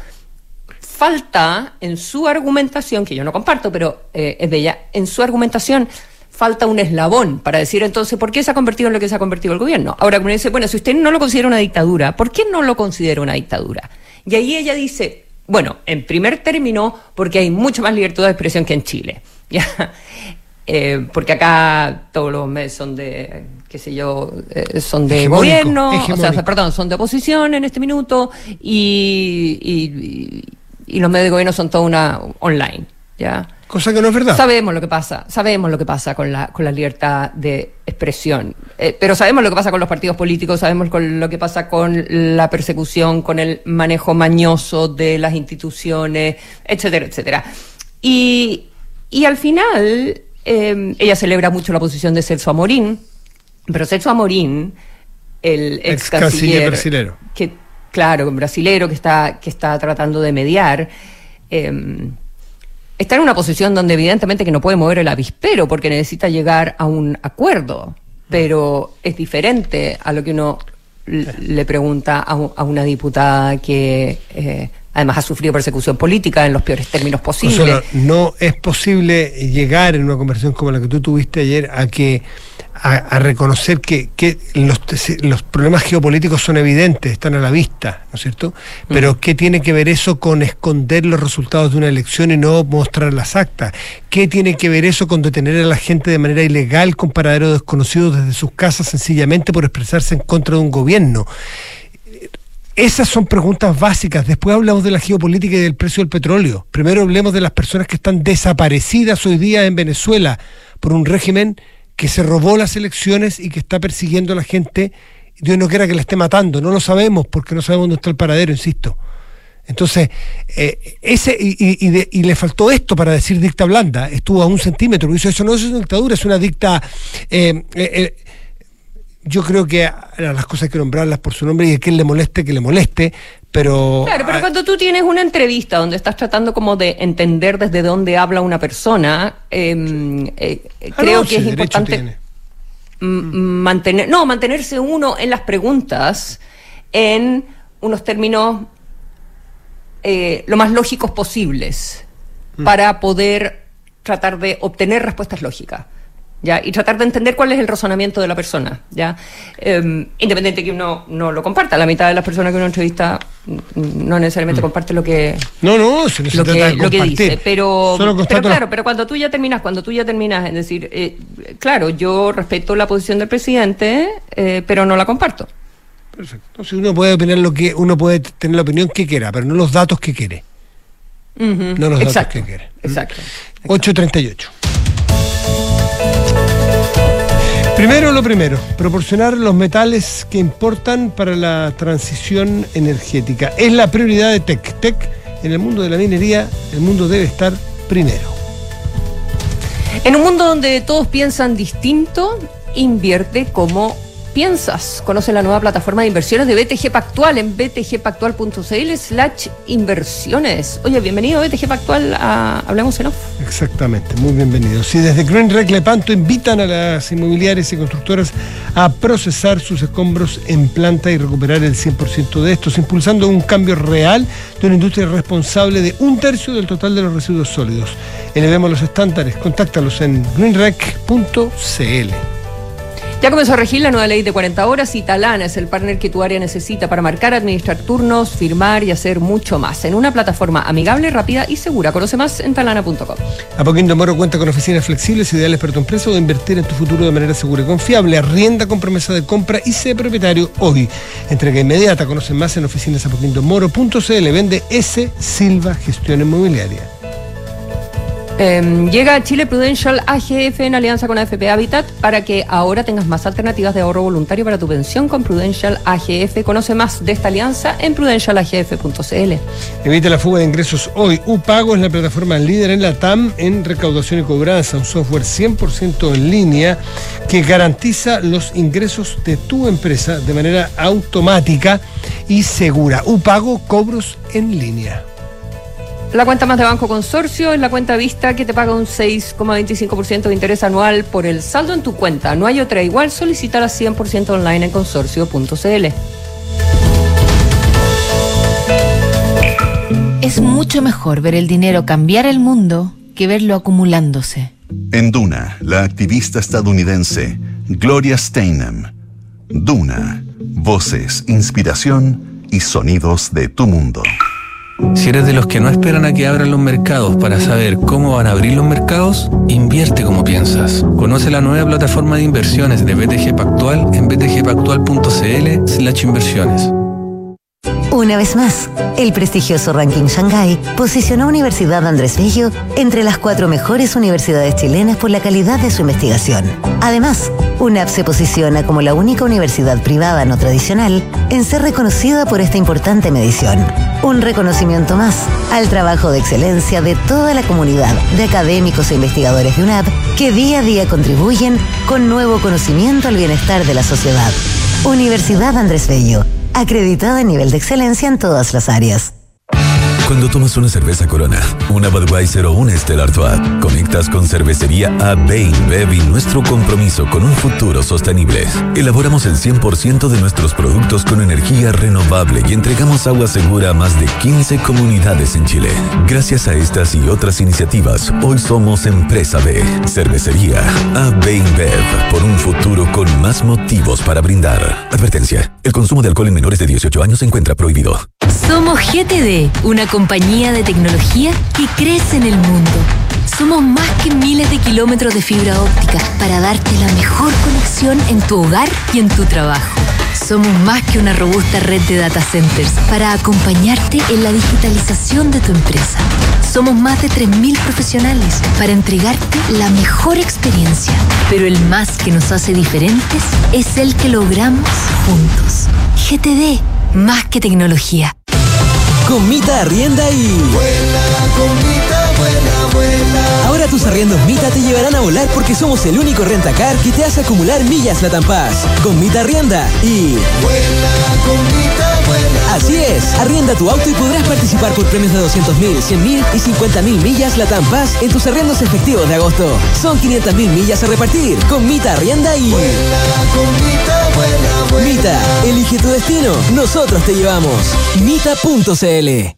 falta en su argumentación, que yo no comparto, pero eh, es de ella, en su argumentación falta un eslabón para decir entonces por qué se ha convertido en lo que se ha convertido el gobierno. Ahora, como dice, bueno, si usted no lo considera una dictadura, ¿por qué no lo considera una dictadura? Y ahí ella dice, bueno, en primer término, porque hay mucha más libertad de expresión que en Chile. ¿Ya? Eh, porque acá todos los medios son de, qué sé yo, eh, son de Hegemónico, gobierno, hegemónico. o sea, perdón, son de oposición en este minuto, y, y, y los medios de gobierno son toda una online, ¿ya? Cosa que no es verdad. Sabemos lo que pasa, sabemos lo que pasa con la, con la libertad de expresión, eh, pero sabemos lo que pasa con los partidos políticos, sabemos con lo que pasa con la persecución, con el manejo mañoso de las instituciones, etcétera, etcétera. Y, y al final... Eh, ella celebra mucho la posición de Celso Amorín, pero Celso Amorín, el ex, ex canciller brasilero, que claro, brasilero que está que está tratando de mediar, eh, está en una posición donde evidentemente que no puede mover el avispero porque necesita llegar a un acuerdo, pero es diferente a lo que uno le pregunta a, a una diputada que eh, además ha sufrido persecución política en los peores términos posibles. Consuelo, no es posible llegar en una conversación como la que tú tuviste ayer a que a, a reconocer que, que los, los problemas geopolíticos son evidentes, están a la vista, ¿no es cierto? Pero mm. ¿qué tiene que ver eso con esconder los resultados de una elección y no mostrar las actas? ¿Qué tiene que ver eso con detener a la gente de manera ilegal con paraderos desconocidos desde sus casas sencillamente por expresarse en contra de un gobierno? Esas son preguntas básicas. Después hablamos de la geopolítica y del precio del petróleo. Primero hablemos de las personas que están desaparecidas hoy día en Venezuela por un régimen que se robó las elecciones y que está persiguiendo a la gente. Dios no quiera que la esté matando. No lo sabemos porque no sabemos dónde está el paradero, insisto. Entonces, eh, ese y, y, y, de, y le faltó esto para decir dicta blanda. Estuvo a un centímetro. Hizo eso no es una dictadura, es una dicta... Eh, eh, eh, Yo creo que a las cosas hay que nombrarlas por su nombre y a quien le moleste, que le moleste, pero... Claro, pero cuando tú tienes una entrevista donde estás tratando como de entender desde dónde habla una persona, eh, eh, ah, creo no, que sí, es importante mantener, no, mantenerse uno en las preguntas en unos términos eh, lo más lógicos posibles mm. para poder tratar de obtener respuestas lógicas. ¿Ya? Y tratar de entender cuál es el razonamiento de la persona, ¿ya? Eh, independiente que uno no lo comparta. La mitad de las personas que uno entrevista no necesariamente mm. comparte lo que no no se lo que, lo que dice, pero, pero claro, la... pero cuando tú ya terminas, cuando tú ya terminas en decir, eh, claro, yo respeto la posición del presidente, eh, pero no la comparto. Perfecto. Entonces uno puede opinar lo que uno puede tener la opinión que quiera, pero no los datos que quiere. Uh-huh. No los exacto, datos que quiere. Exacto. ocho treinta y ocho. Primero lo primero, proporcionar los metales que importan para la transición energética. Es la prioridad de Teck. Teck, en el mundo de la minería, el mundo debe estar primero. En un mundo donde todos piensan distinto, invierte como piensas. Conoce la nueva plataforma de inversiones de B T G Pactual en btgpactual.cl slash inversiones. Oye, bienvenido B T G Pactual a Hablemos en Off. Exactamente, muy bienvenido. Sí, desde Greenrec Lepanto invitan a las inmobiliarias y constructoras a procesar sus escombros en planta y recuperar el cien por ciento de estos, impulsando un cambio real de una industria responsable de un tercio del total de los residuos sólidos. Elevemos los estándares, contáctalos en greenrec punto c l. Ya comenzó a regir la nueva ley de cuarenta horas y Talana es el partner que tu área necesita para marcar, administrar turnos, firmar y hacer mucho más en una plataforma amigable, rápida y segura. Conoce más en talana punto com. Apoquindo Moro cuenta con oficinas flexibles ideales para tu empresa o invertir en tu futuro de manera segura y confiable. Arrienda con promesa de compra y sé propietario hoy. Entrega inmediata. Conoce más en oficinas apoquindo moro punto c l. Vende S. Silva Gestión Inmobiliaria. Eh, llega a Chile Prudential A G F en alianza con A F P Habitat para que ahora tengas más alternativas de ahorro voluntario para tu pensión con Prudential A G F. Conoce más de esta alianza en prudential a g f punto c l. Evita la fuga de ingresos hoy. UPago es la plataforma líder en la T A M en recaudación y cobranza, un software cien por ciento en línea que garantiza los ingresos de tu empresa de manera automática y segura. UPago, cobros en línea. La cuenta más de Banco Consorcio es la cuenta Vista que te paga un seis coma veinticinco por ciento de interés anual por el saldo en tu cuenta. No hay otra igual, solicítala cien por ciento online en consorcio punto c l. Es mucho mejor ver el dinero cambiar el mundo que verlo acumulándose. En Duna, la activista estadounidense Gloria Steinem. Duna, voces, inspiración y sonidos de tu mundo. Si eres de los que no esperan a que abran los mercados para saber cómo van a abrir los mercados, invierte como piensas. Conoce la nueva plataforma de inversiones de B T G Pactual en b t g pactual punto c l slash inversiones. Una vez más, el prestigioso ranking Shanghai posicionó a Universidad Andrés Bello entre las cuatro mejores universidades chilenas por la calidad de su investigación. Además, UNAP se posiciona como la única universidad privada no tradicional en ser reconocida por esta importante medición. Un reconocimiento más al trabajo de excelencia de toda la comunidad de académicos e investigadores de UNAP que día a día contribuyen con nuevo conocimiento al bienestar de la sociedad. Universidad Andrés Bello, acreditada a nivel de excelencia en todas las áreas. Cuando tomas una cerveza Corona, una Budweiser o una Stella Artois, conectas con Cervecería A B InBev y nuestro compromiso con un futuro sostenible. Elaboramos el cien por ciento de nuestros productos con energía renovable y entregamos agua segura a más de quince comunidades en Chile. Gracias a estas y otras iniciativas, hoy somos Empresa B. Cervecería A B InBev, por un futuro con más motivos para brindar. Advertencia, el consumo de alcohol en menores de dieciocho años se encuentra prohibido. Somos G T D, una compañía de tecnología que crece en el mundo. Somos más que miles de kilómetros de fibra óptica para darte la mejor conexión en tu hogar y en tu trabajo. Somos más que una robusta red de data centers para acompañarte en la digitalización de tu empresa. Somos más de tres mil profesionales para entregarte la mejor experiencia. Pero el más que nos hace diferentes es el que logramos juntos. G T D, más que tecnología. Con Mita arrienda y... Vuela, con Mita, vuela, vuela. Ahora tus arriendos Mita te llevarán a volar porque somos el único rentacar que te hace acumular millas Latam Pass. Con Mita arrienda y... Vuela, con Mita, vuela. Así es, arrienda tu auto y podrás participar por premios de doscientos mil, cien mil y cincuenta mil millas Latam Pass en tus arriendos efectivos de agosto. Son quinientas mil millas a repartir. Con Mita arrienda y... Vuela, con Mita, vuela, vuela. Mita, elige tu destino, nosotros te llevamos. Mita punto c l.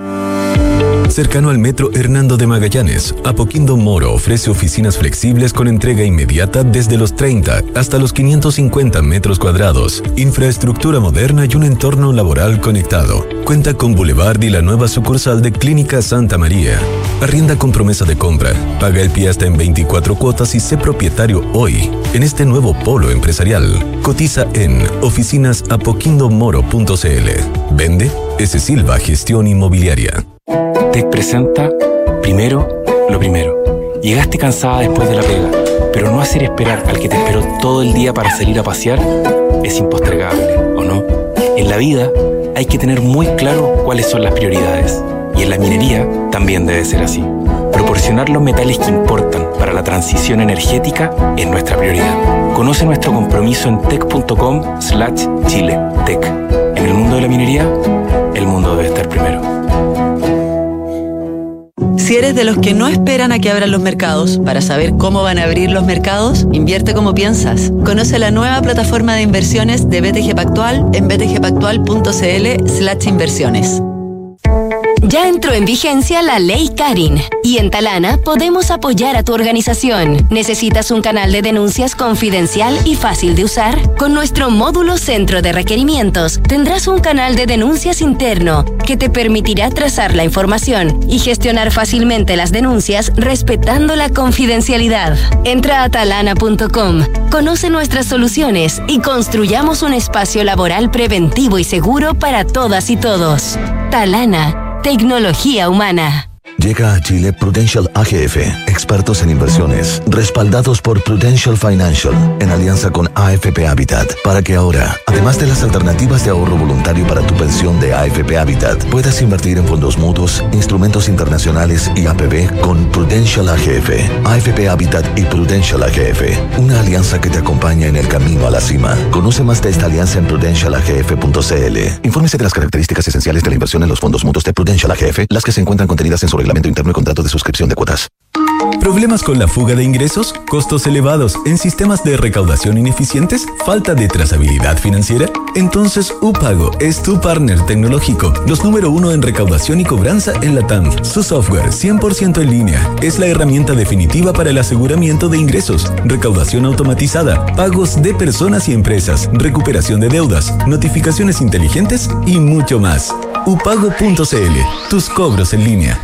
Cercano al metro Hernando de Magallanes, Apoquindo Moro ofrece oficinas flexibles con entrega inmediata desde los treinta hasta los quinientos cincuenta metros cuadrados, infraestructura moderna y un entorno laboral conectado. Cuenta con Boulevard y la nueva sucursal de Clínica Santa María. Arrienda con promesa de compra, paga el pie hasta en veinticuatro cuotas y sé propietario hoy en este nuevo polo empresarial. Cotiza en oficinas apoquindo moro punto c l. Vende S. Silva Gestión Inmobiliaria. T E C presenta Primero lo Primero. Llegaste cansada después de la pega, pero no hacer esperar al que te esperó todo el día para salir a pasear es impostergable, ¿o no? En la vida hay que tener muy claro cuáles son las prioridades, y en la minería también debe ser así. Proporcionar los metales que importan para la transición energética es nuestra prioridad. Conoce nuestro compromiso en tec punto com slash chile. T E C. En el mundo de la minería, el mundo debe estar primero. Si eres de los que no esperan a que abran los mercados para saber cómo van a abrir los mercados, invierte como piensas. Conoce la nueva plataforma de inversiones de B T G Pactual en b t g pactual punto c l slash inversiones. Ya entró en vigencia la Ley Karin y en Talana podemos apoyar a tu organización. ¿Necesitas un canal de denuncias confidencial y fácil de usar? Con nuestro módulo Centro de Requerimientos tendrás un canal de denuncias interno que te permitirá trazar la información y gestionar fácilmente las denuncias respetando la confidencialidad. Entra a talana punto com, conoce nuestras soluciones y construyamos un espacio laboral preventivo y seguro para todas y todos. Talana. Tecnología humana. Llega a Chile Prudential A G F, expertos en inversiones, respaldados por Prudential Financial, en alianza con A F P Habitat, para que ahora, además de las alternativas de ahorro voluntario para tu pensión de A F P Habitat, puedas invertir en fondos mutuos, instrumentos internacionales y A P B con Prudential A G F, A F P Habitat y Prudential A G F, una alianza que te acompaña en el camino a la cima. Conoce más de esta alianza en prudential a g f punto c l. Infórmese de las características esenciales de la inversión en los fondos mutuos de Prudential A G F, las que se encuentran contenidas en su reglamento interno y contrato de suscripción de cuotas. ¿Problemas con la fuga de ingresos? ¿Costos elevados en sistemas de recaudación ineficientes? ¿Falta de trazabilidad financiera? Entonces UPago es tu partner tecnológico, los número uno en recaudación y cobranza en la T A M. Su software cien por ciento en línea es la herramienta definitiva para el aseguramiento de ingresos, recaudación automatizada, pagos de personas y empresas, recuperación de deudas, notificaciones inteligentes y mucho más. upago punto c l, tus cobros en línea.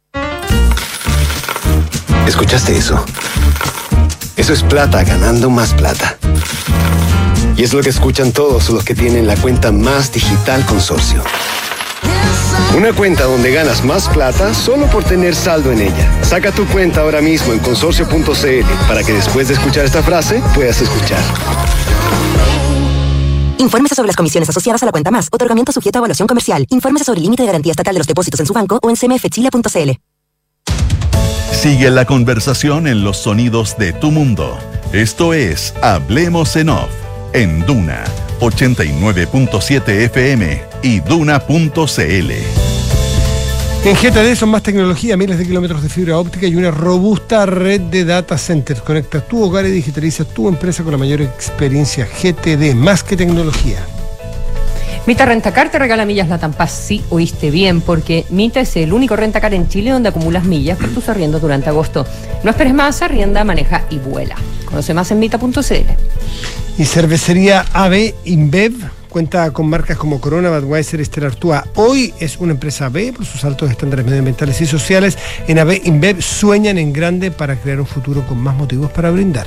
¿Escuchaste eso? Eso es plata ganando más plata. Y es lo que escuchan todos los que tienen la cuenta Más Digital Consorcio. Una cuenta donde ganas más plata solo por tener saldo en ella. Saca tu cuenta ahora mismo en consorcio punto c l para que después de escuchar esta frase puedas escuchar. Infórmese sobre las comisiones asociadas a la cuenta Más. Otorgamiento sujeto a evaluación comercial. Infórmese sobre el límite de garantía estatal de los depósitos en su banco o en c m f chile punto c l. Sigue la conversación en los sonidos de tu mundo. Esto es Hablemos en Off, en Duna ochenta y nueve punto siete F M y duna punto c l. En G T D son más tecnología, miles de kilómetros de fibra óptica y una robusta red de data centers. Conecta tu hogar y digitaliza tu empresa con la mayor experiencia. G T D, más que tecnología. Mita Rentacar te regala millas Latam Pass. Sí, oíste bien, porque Mita es el único rentacar en Chile donde acumulas millas por tus arriendos durante agosto. No esperes más, arrienda, maneja y vuela. Conoce más en mita punto c l. Y cervecería A B InBev cuenta con marcas como Corona, Budweiser y Stella Artois. Hoy es una empresa A B por sus altos estándares medioambientales y sociales. En A B InBev sueñan en grande para crear un futuro con más motivos para brindar.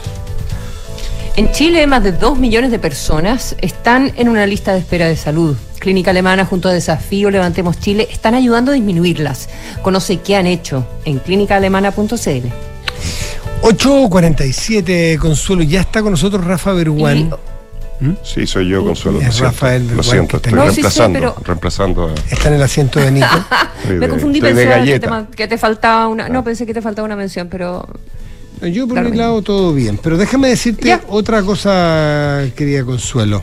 En Chile, más de dos millones de personas están en una lista de espera de salud. Clínica Alemana junto a Desafío Levantemos Chile están ayudando a disminuirlas. Conoce qué han hecho en clínica alemana punto c l. ocho cuarenta y siete, Consuelo. Ya está con nosotros Rafa Berguán. ¿Mm? Sí, soy yo, Consuelo. Es Rafael Berguán. Lo siento, estoy no, reemplazando, sí sé, pero... reemplazando a... Está en el asiento de Nico. Me confundí, pensé que te, que te faltaba una... No, pensé que te faltaba una mención, pero... Yo por mi lado todo bien, pero déjame decirte ya. Otra cosa, querida Consuelo.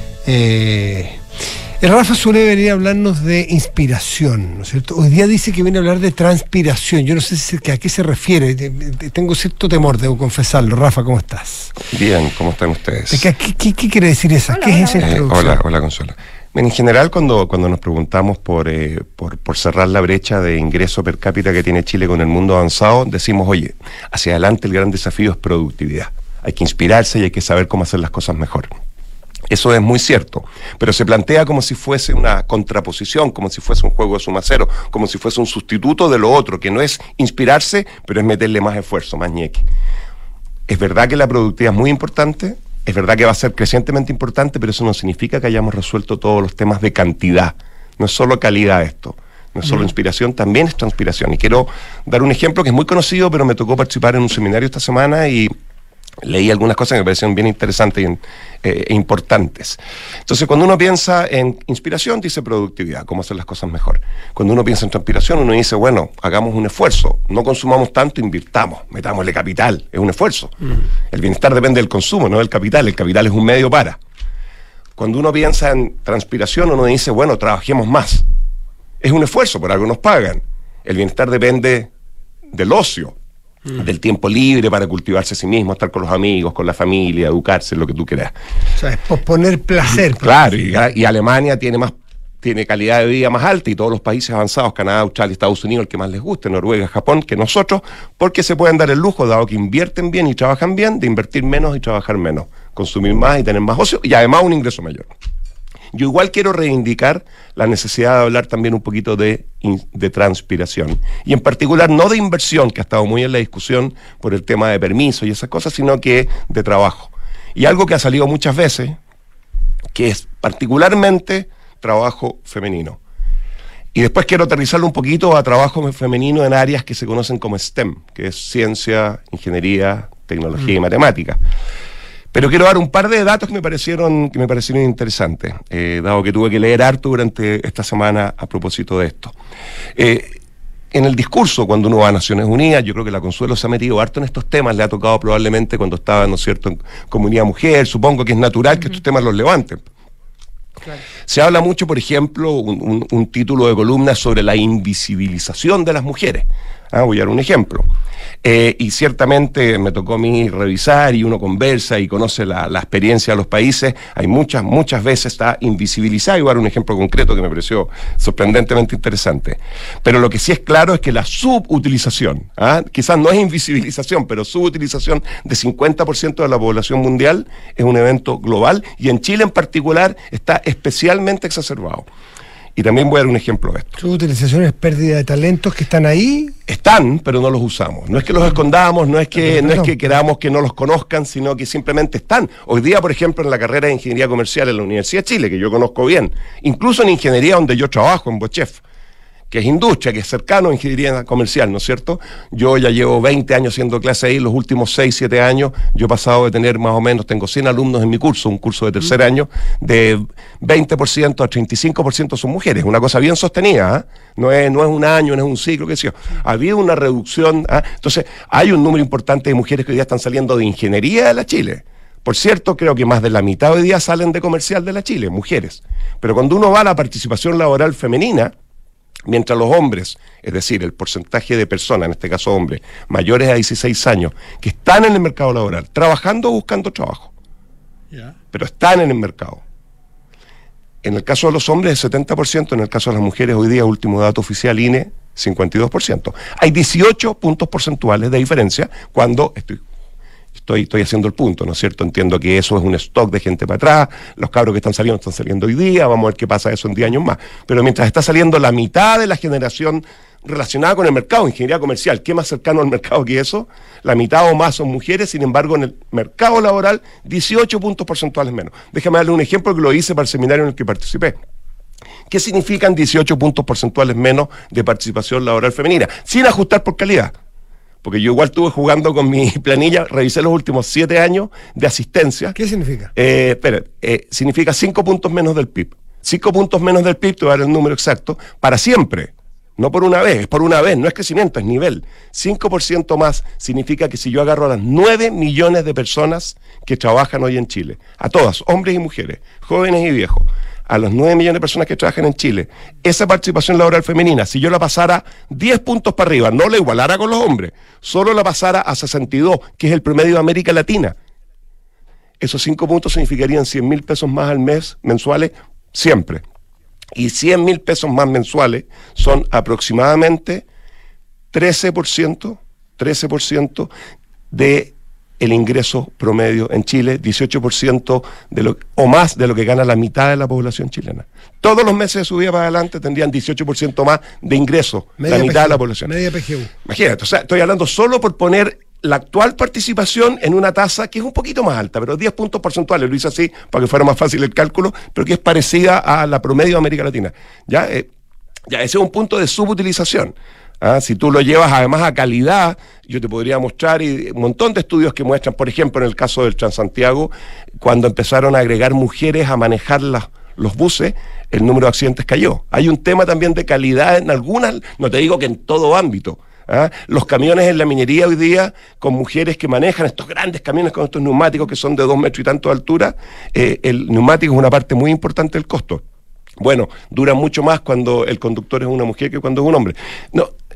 Eh, el Rafa suele venir a hablarnos de inspiración, ¿no es cierto? Hoy día dice que viene a hablar de transpiración. Yo no sé si, a qué se refiere. Tengo cierto temor, debo confesarlo. Rafa, ¿cómo estás? Bien, ¿cómo están ustedes? ¿Qué, qué, qué, qué quiere decir eso? ¿Qué hola, es esa hola. introducción? Eh, hola, hola, Consuelo. En general, cuando, cuando nos preguntamos por, eh, por, por cerrar la brecha de ingreso per cápita que tiene Chile con el mundo avanzado, decimos, oye, hacia adelante el gran desafío es productividad. Hay que inspirarse y hay que saber cómo hacer las cosas mejor. Eso es muy cierto, pero se plantea como si fuese una contraposición, como si fuese un juego de suma cero, como si fuese un sustituto de lo otro, que no es inspirarse, pero es meterle más esfuerzo, más ñeque. Es verdad que la productividad es muy importante. Es verdad que va a ser crecientemente importante, pero eso no significa que hayamos resuelto todos los temas de cantidad. No es solo calidad esto, no es solo inspiración, también es transpiración. Y quiero dar un ejemplo que es muy conocido, pero me tocó participar en un seminario esta semana y leí algunas cosas que me parecieron bien interesantes e eh, importantes. Entonces, cuando uno piensa en inspiración, dice productividad, cómo hacer las cosas mejor. Cuando uno piensa en transpiración, uno dice, bueno, hagamos un esfuerzo, no consumamos tanto, invirtamos, metámosle capital, es un esfuerzo. Mm. El bienestar depende del consumo, no del capital, el capital es un medio para. Cuando uno piensa en transpiración, uno dice, bueno, trabajemos más. Es un esfuerzo, por algo nos pagan. El bienestar depende del ocio, del tiempo libre para cultivarse a sí mismo, estar con los amigos, con la familia, educarse, lo que tú quieras. O sea, es posponer placer. Claro, y, y Alemania tiene más tiene calidad de vida más alta y todos los países avanzados, Canadá, Australia, Estados Unidos, el que más les guste, Noruega, Japón, que nosotros, porque se pueden dar el lujo, dado que invierten bien y trabajan bien, de invertir menos y trabajar menos, consumir más y tener más ocio y además un ingreso mayor. Yo igual quiero reivindicar la necesidad de hablar también un poquito de, de transpiración. Y en particular no de inversión, que ha estado muy en la discusión por el tema de permiso y esas cosas, sino que de trabajo. Y algo que ha salido muchas veces, que es particularmente trabajo femenino. Y después quiero aterrizarlo un poquito a trabajo femenino en áreas que se conocen como STEM, que es ciencia, ingeniería, tecnología mm. y matemática. Pero quiero dar un par de datos que me parecieron, que me parecieron interesantes, eh, dado que tuve que leer harto durante esta semana a propósito de esto. Eh, en el discurso, cuando uno va a Naciones Unidas, yo creo que la Consuelo se ha metido harto en estos temas, le ha tocado probablemente cuando estaba, ¿no es cierto?, en Comunidad Mujer, supongo que es natural que estos temas los levanten. Claro. Se habla mucho, por ejemplo, un, un, un título de columna sobre la invisibilización de las mujeres. Ah, voy a dar un ejemplo. Eh, y ciertamente me tocó a mí revisar y uno conversa y conoce la, la experiencia de los países. Hay muchas, muchas veces está invisibilizada. Y voy a dar un ejemplo concreto que me pareció sorprendentemente interesante. Pero lo que sí es claro es que la subutilización, ¿ah? quizás no es invisibilización, pero subutilización de cincuenta por ciento de la población mundial es un evento global y en Chile en particular está especialmente exacerbado. Y también voy a dar un ejemplo de esto. ¿Su utilización es pérdida de talentos que están ahí? Están, pero no los usamos. No es que los escondamos, no es que, no es que queramos que no los conozcan, sino que simplemente están. Hoy día, por ejemplo, en la carrera de Ingeniería Comercial en la Universidad de Chile, que yo conozco bien, incluso en ingeniería donde yo trabajo, en Bochef, que es industria, que es cercano a ingeniería comercial, ¿no es cierto? Yo ya llevo veinte años haciendo clase ahí, los últimos seis, siete años, yo he pasado de tener más o menos, tengo cien alumnos en mi curso, un curso de tercer año, de veinte por ciento a treinta y cinco por ciento son mujeres, una cosa bien sostenida, ¿eh? no, es, no es un año, no es un ciclo, qué sé yo. Ha habido una reducción, ¿eh? Entonces hay un número importante de mujeres que hoy día están saliendo de ingeniería de la Chile. Por cierto, creo que más de la mitad hoy día salen de comercial de la Chile, mujeres. Pero cuando uno va a la participación laboral femenina, mientras los hombres, es decir, el porcentaje de personas, en este caso hombres, mayores a dieciséis años, que están en el mercado laboral, trabajando o buscando trabajo, yeah. pero están en el mercado. En el caso de los hombres, el setenta por ciento, en el caso de las mujeres, hoy día, último dato oficial, I N E, cincuenta y dos por ciento. Hay dieciocho puntos porcentuales de diferencia cuando estoy... Estoy, estoy haciendo el punto, ¿no es cierto? Entiendo que eso es un stock de gente para atrás, los cabros que están saliendo están saliendo hoy día, vamos a ver qué pasa eso en diez años más. Pero mientras está saliendo la mitad de la generación relacionada con el mercado, ingeniería comercial, ¿qué más cercano al mercado que eso? La mitad o más son mujeres, sin embargo en el mercado laboral, dieciocho puntos porcentuales menos. Déjame darle un ejemplo que lo hice para el seminario en el que participé. ¿Qué significan dieciocho puntos porcentuales menos de participación laboral femenina? Sin ajustar por calidad. Porque yo igual estuve jugando con mi planilla, revisé los últimos siete años de asistencia. ¿Qué significa? Eh, espera, eh, significa cinco puntos menos del P I B. Cinco puntos menos del P I B, te voy a dar el número exacto, para siempre. No por una vez, es por una vez, no es crecimiento, es nivel. cinco por ciento más significa que si yo agarro a las nueve millones de personas que trabajan hoy en Chile, a todas, hombres y mujeres, jóvenes y viejos, a los nueve millones de personas que trabajan en Chile, esa participación laboral femenina, si yo la pasara diez puntos para arriba, no la igualara con los hombres, solo la pasara a sesenta y dos, que es el promedio de América Latina, esos cinco puntos significarían cien mil pesos más al mes, mensuales, siempre. Y cien mil pesos más mensuales son aproximadamente trece por ciento, trece por ciento de el ingreso promedio en Chile, dieciocho por ciento de lo, o más de lo que gana la mitad de la población chilena. Todos los meses de su vida para adelante tendrían dieciocho por ciento más de ingreso, la mitad P G U, de la población. Media P G U. Imagínate, o sea, estoy hablando solo por poner la actual participación en una tasa que es un poquito más alta, pero diez puntos porcentuales, lo hice así para que fuera más fácil el cálculo, pero que es parecida a la promedio de América Latina. Ya, eh, ya ese es un punto de subutilización. ¿Ah? Si tú lo llevas además a calidad, yo te podría mostrar y un montón de estudios que muestran, por ejemplo, en el caso del Transantiago, cuando empezaron a agregar mujeres a manejar las, los buses, el número de accidentes cayó. Hay un tema también de calidad en algunas, no te digo que en todo ámbito. ¿Ah? Los camiones en la minería hoy día, con mujeres que manejan estos grandes camiones con estos neumáticos que son de dos metros y tanto de altura, eh, el neumático es una parte muy importante del costo. Bueno, dura mucho más cuando el conductor es una mujer que cuando es un hombre. No,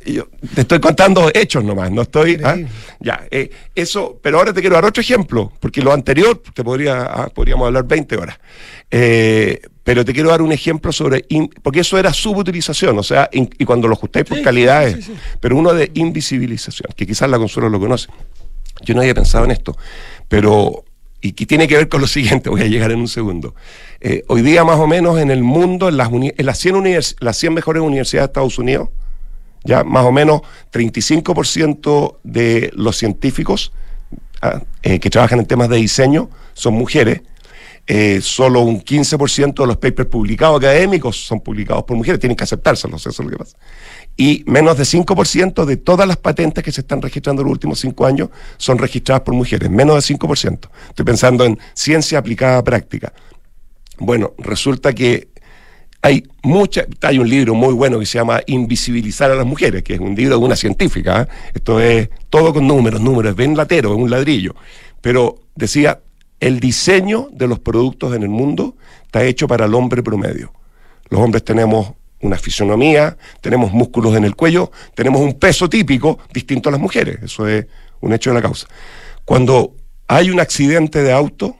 yo te estoy contando hechos nomás, no estoy... ¿ah? Ya, eh, eso, pero ahora te quiero dar otro ejemplo, porque lo anterior te podría, ah, podríamos hablar veinte horas. Eh, pero te quiero dar un ejemplo sobre, in, porque eso era subutilización, o sea, in, y cuando lo ajustáis por sí, calidades, sí, sí, sí. pero uno de invisibilización, que quizás la Consuelo lo conoce. Yo no había pensado en esto, pero, y que tiene que ver con lo siguiente, voy a llegar en un segundo. Eh, hoy día más o menos en el mundo, en las, uni, en las, cien univers, las cien mejores universidades de Estados Unidos, ya más o menos treinta y cinco por ciento de los científicos ah, eh, que trabajan en temas de diseño son mujeres. Eh, solo un quince por ciento de los papers publicados académicos son publicados por mujeres, tienen que aceptárselos, eso es lo que pasa. Y menos de cinco por ciento de todas las patentes que se están registrando en los últimos cinco años son registradas por mujeres, menos de cinco por ciento. Estoy pensando en ciencia aplicada a práctica. Bueno, resulta que hay mucha, hay un libro muy bueno que se llama Invisibilizar a las mujeres, que es un libro de una científica, ¿eh? Esto es todo con números, números, es bien latero, es un ladrillo. Pero decía, el diseño de los productos en el mundo está hecho para el hombre promedio. Los hombres tenemos una fisonomía, tenemos músculos en el cuello, tenemos un peso típico distinto a las mujeres. Eso es un hecho de la causa. Cuando hay un accidente de auto,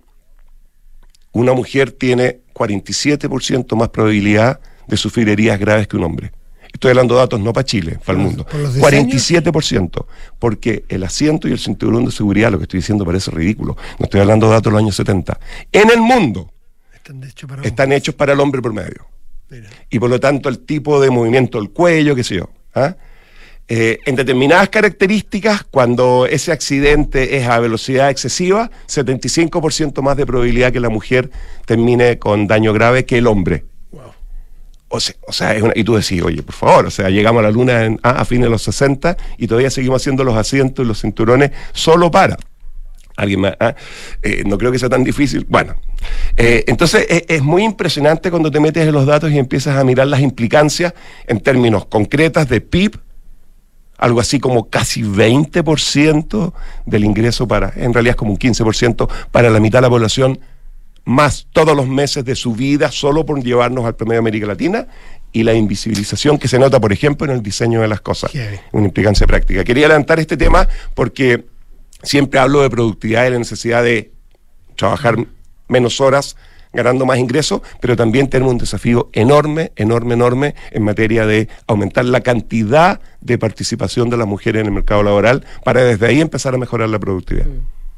una mujer tiene cuarenta y siete por ciento más probabilidad de sufrir heridas graves que un hombre. Estoy hablando de datos no para Chile, para el mundo. cuarenta y siete por ciento, porque el asiento y el cinturón de seguridad, lo que estoy diciendo parece ridículo, no estoy hablando de datos de los años setenta, en el mundo están, hecho para están hechos para el hombre promedio. Mira. Y por lo tanto el tipo de movimiento del cuello, qué sé yo, ¿ah? Eh, en determinadas características, cuando ese accidente es a velocidad excesiva, setenta y cinco por ciento más de probabilidad que la mujer termine con daño grave que el hombre. Wow. O sea, o sea es una, y tú decís, oye, por favor, o sea, llegamos a la luna en, a, a fines de los sesenta y todavía seguimos haciendo los asientos y los cinturones solo para... ¿Alguien más? ¿Ah? Eh, no creo que sea tan difícil. Bueno, eh, entonces es, es muy impresionante cuando te metes en los datos y empiezas a mirar las implicancias en términos concretas de P I B, algo así como casi veinte por ciento del ingreso para, en realidad es como un quince por ciento para la mitad de la población, más todos los meses de su vida solo por llevarnos al promedio de América Latina, y la invisibilización que se nota, por ejemplo, en el diseño de las cosas, una implicancia práctica. Quería levantar este tema porque siempre hablo de productividad y la necesidad de trabajar menos horas, ganando más ingresos, pero también tenemos un desafío enorme, enorme, enorme en materia de aumentar la cantidad de participación de las mujeres en el mercado laboral para desde ahí empezar a mejorar la productividad.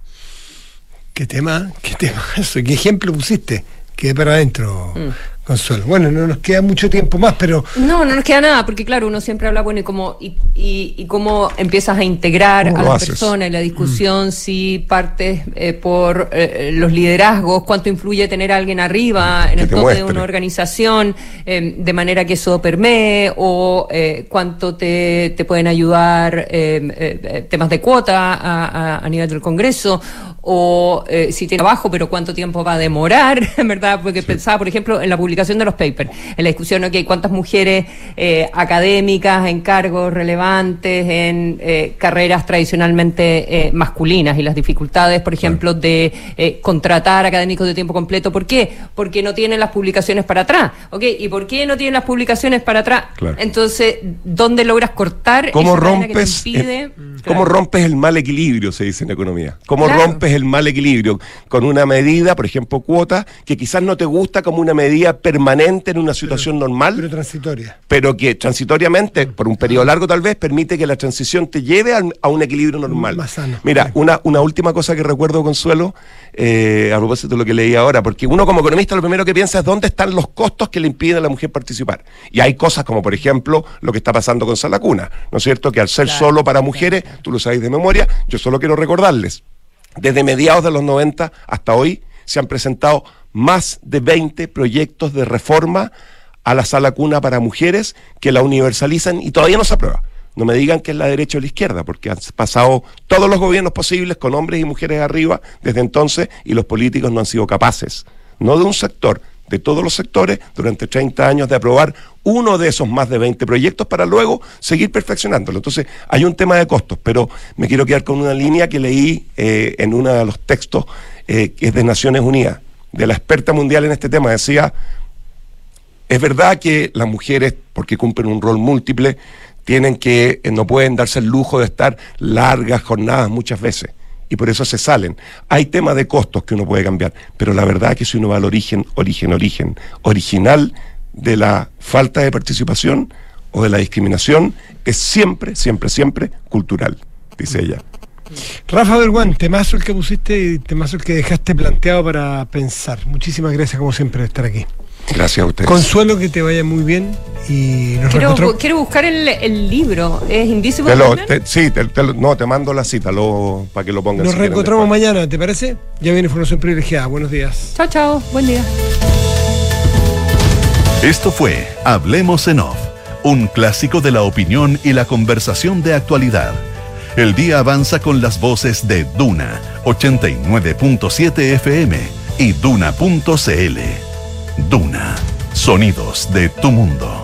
¿Qué tema? ¿Qué tema? Eso, ¿qué ejemplo pusiste? Quedé para adentro, mm. Consuelo. Bueno, no nos queda mucho tiempo más, pero... No, no nos queda nada, porque claro, uno siempre habla, bueno, y cómo, y, y, y cómo empiezas a integrar a las personas en la discusión, mm. si partes eh, por eh, los liderazgos, cuánto influye tener a alguien arriba en el tope de una organización, eh, de manera que eso permee, o eh, cuánto te, te pueden ayudar eh, eh, temas de cuota a, a, a nivel del Congreso, o eh, si tiene trabajo, pero cuánto tiempo va a demorar, ¿verdad? Porque sí. Pensaba, por ejemplo, en la publicación de los papers, en la discusión, ok, cuántas mujeres eh, académicas en cargos relevantes, en eh, carreras tradicionalmente eh, masculinas, y las dificultades, por ejemplo, claro. de eh, contratar académicos de tiempo completo. ¿Por qué? Porque no tienen las publicaciones para atrás, ¿ok? ¿Y por qué no tienen las publicaciones para atrás? Claro. Entonces, ¿dónde logras cortar? ¿Cómo rompes, que te impide? El, claro. ¿Cómo rompes el mal equilibrio, se dice en economía? ¿Cómo claro. rompes el mal equilibrio? Con una medida, por ejemplo, cuota, que quizás no te gusta como una medida permanente en una situación pero, normal, pero transitoria, pero que transitoriamente, por un periodo largo tal vez, permite que la transición te lleve a, a un equilibrio normal. Más sano. Mira, sí. una, una última cosa que recuerdo, Consuelo, eh, a propósito de lo que leí ahora, porque uno como economista lo primero que piensa es dónde están los costos que le impiden a la mujer participar. Y hay cosas como, por ejemplo, lo que está pasando con Salacuna, ¿no es cierto? Que al ser claro, solo para mujeres, claro, claro. tú lo sabéis de memoria, yo solo quiero recordarles, desde mediados de los noventa hasta hoy se han presentado más de veinte proyectos de reforma a la sala cuna para mujeres que la universalizan y todavía no se aprueba. No me digan que es la derecha o la izquierda, porque han pasado todos los gobiernos posibles con hombres y mujeres arriba desde entonces y los políticos no han sido capaces, no de un sector, de todos los sectores, durante treinta años de aprobar uno de esos más de veinte proyectos para luego seguir perfeccionándolo. Entonces hay un tema de costos, pero me quiero quedar con una línea que leí eh, en uno de los textos eh, que es de Naciones Unidas, de la experta mundial en este tema. Decía, es verdad que las mujeres, porque cumplen un rol múltiple, tienen que, eh, no pueden darse el lujo de estar largas jornadas muchas veces, y por eso se salen. Hay temas de costos que uno puede cambiar, pero la verdad es que si uno va al origen, origen, origen, original de la falta de participación o de la discriminación, es siempre, siempre, siempre cultural, dice ella. Rafa Berguán, temazo el que pusiste y temazo el que dejaste planteado para pensar. Muchísimas gracias, como siempre, de estar aquí. Gracias a ustedes. Consuelo, que te vaya muy bien y nos quiero, reencontramos. quiero buscar el, el libro. ¿Es Indivisible? Te lo, te, sí, te, te, no, te mando la cita lo, para que lo pongas. Nos si reencontramos mañana, ¿te parece? Ya viene Información Privilegiada. Buenos días. Chao, chao. Buen día. Esto fue Hablemos en Off, un clásico de la opinión y la conversación de actualidad. El día avanza con las voces de Duna ochenta y nueve punto siete F M y Duna punto C L. Duna, sonidos de tu mundo.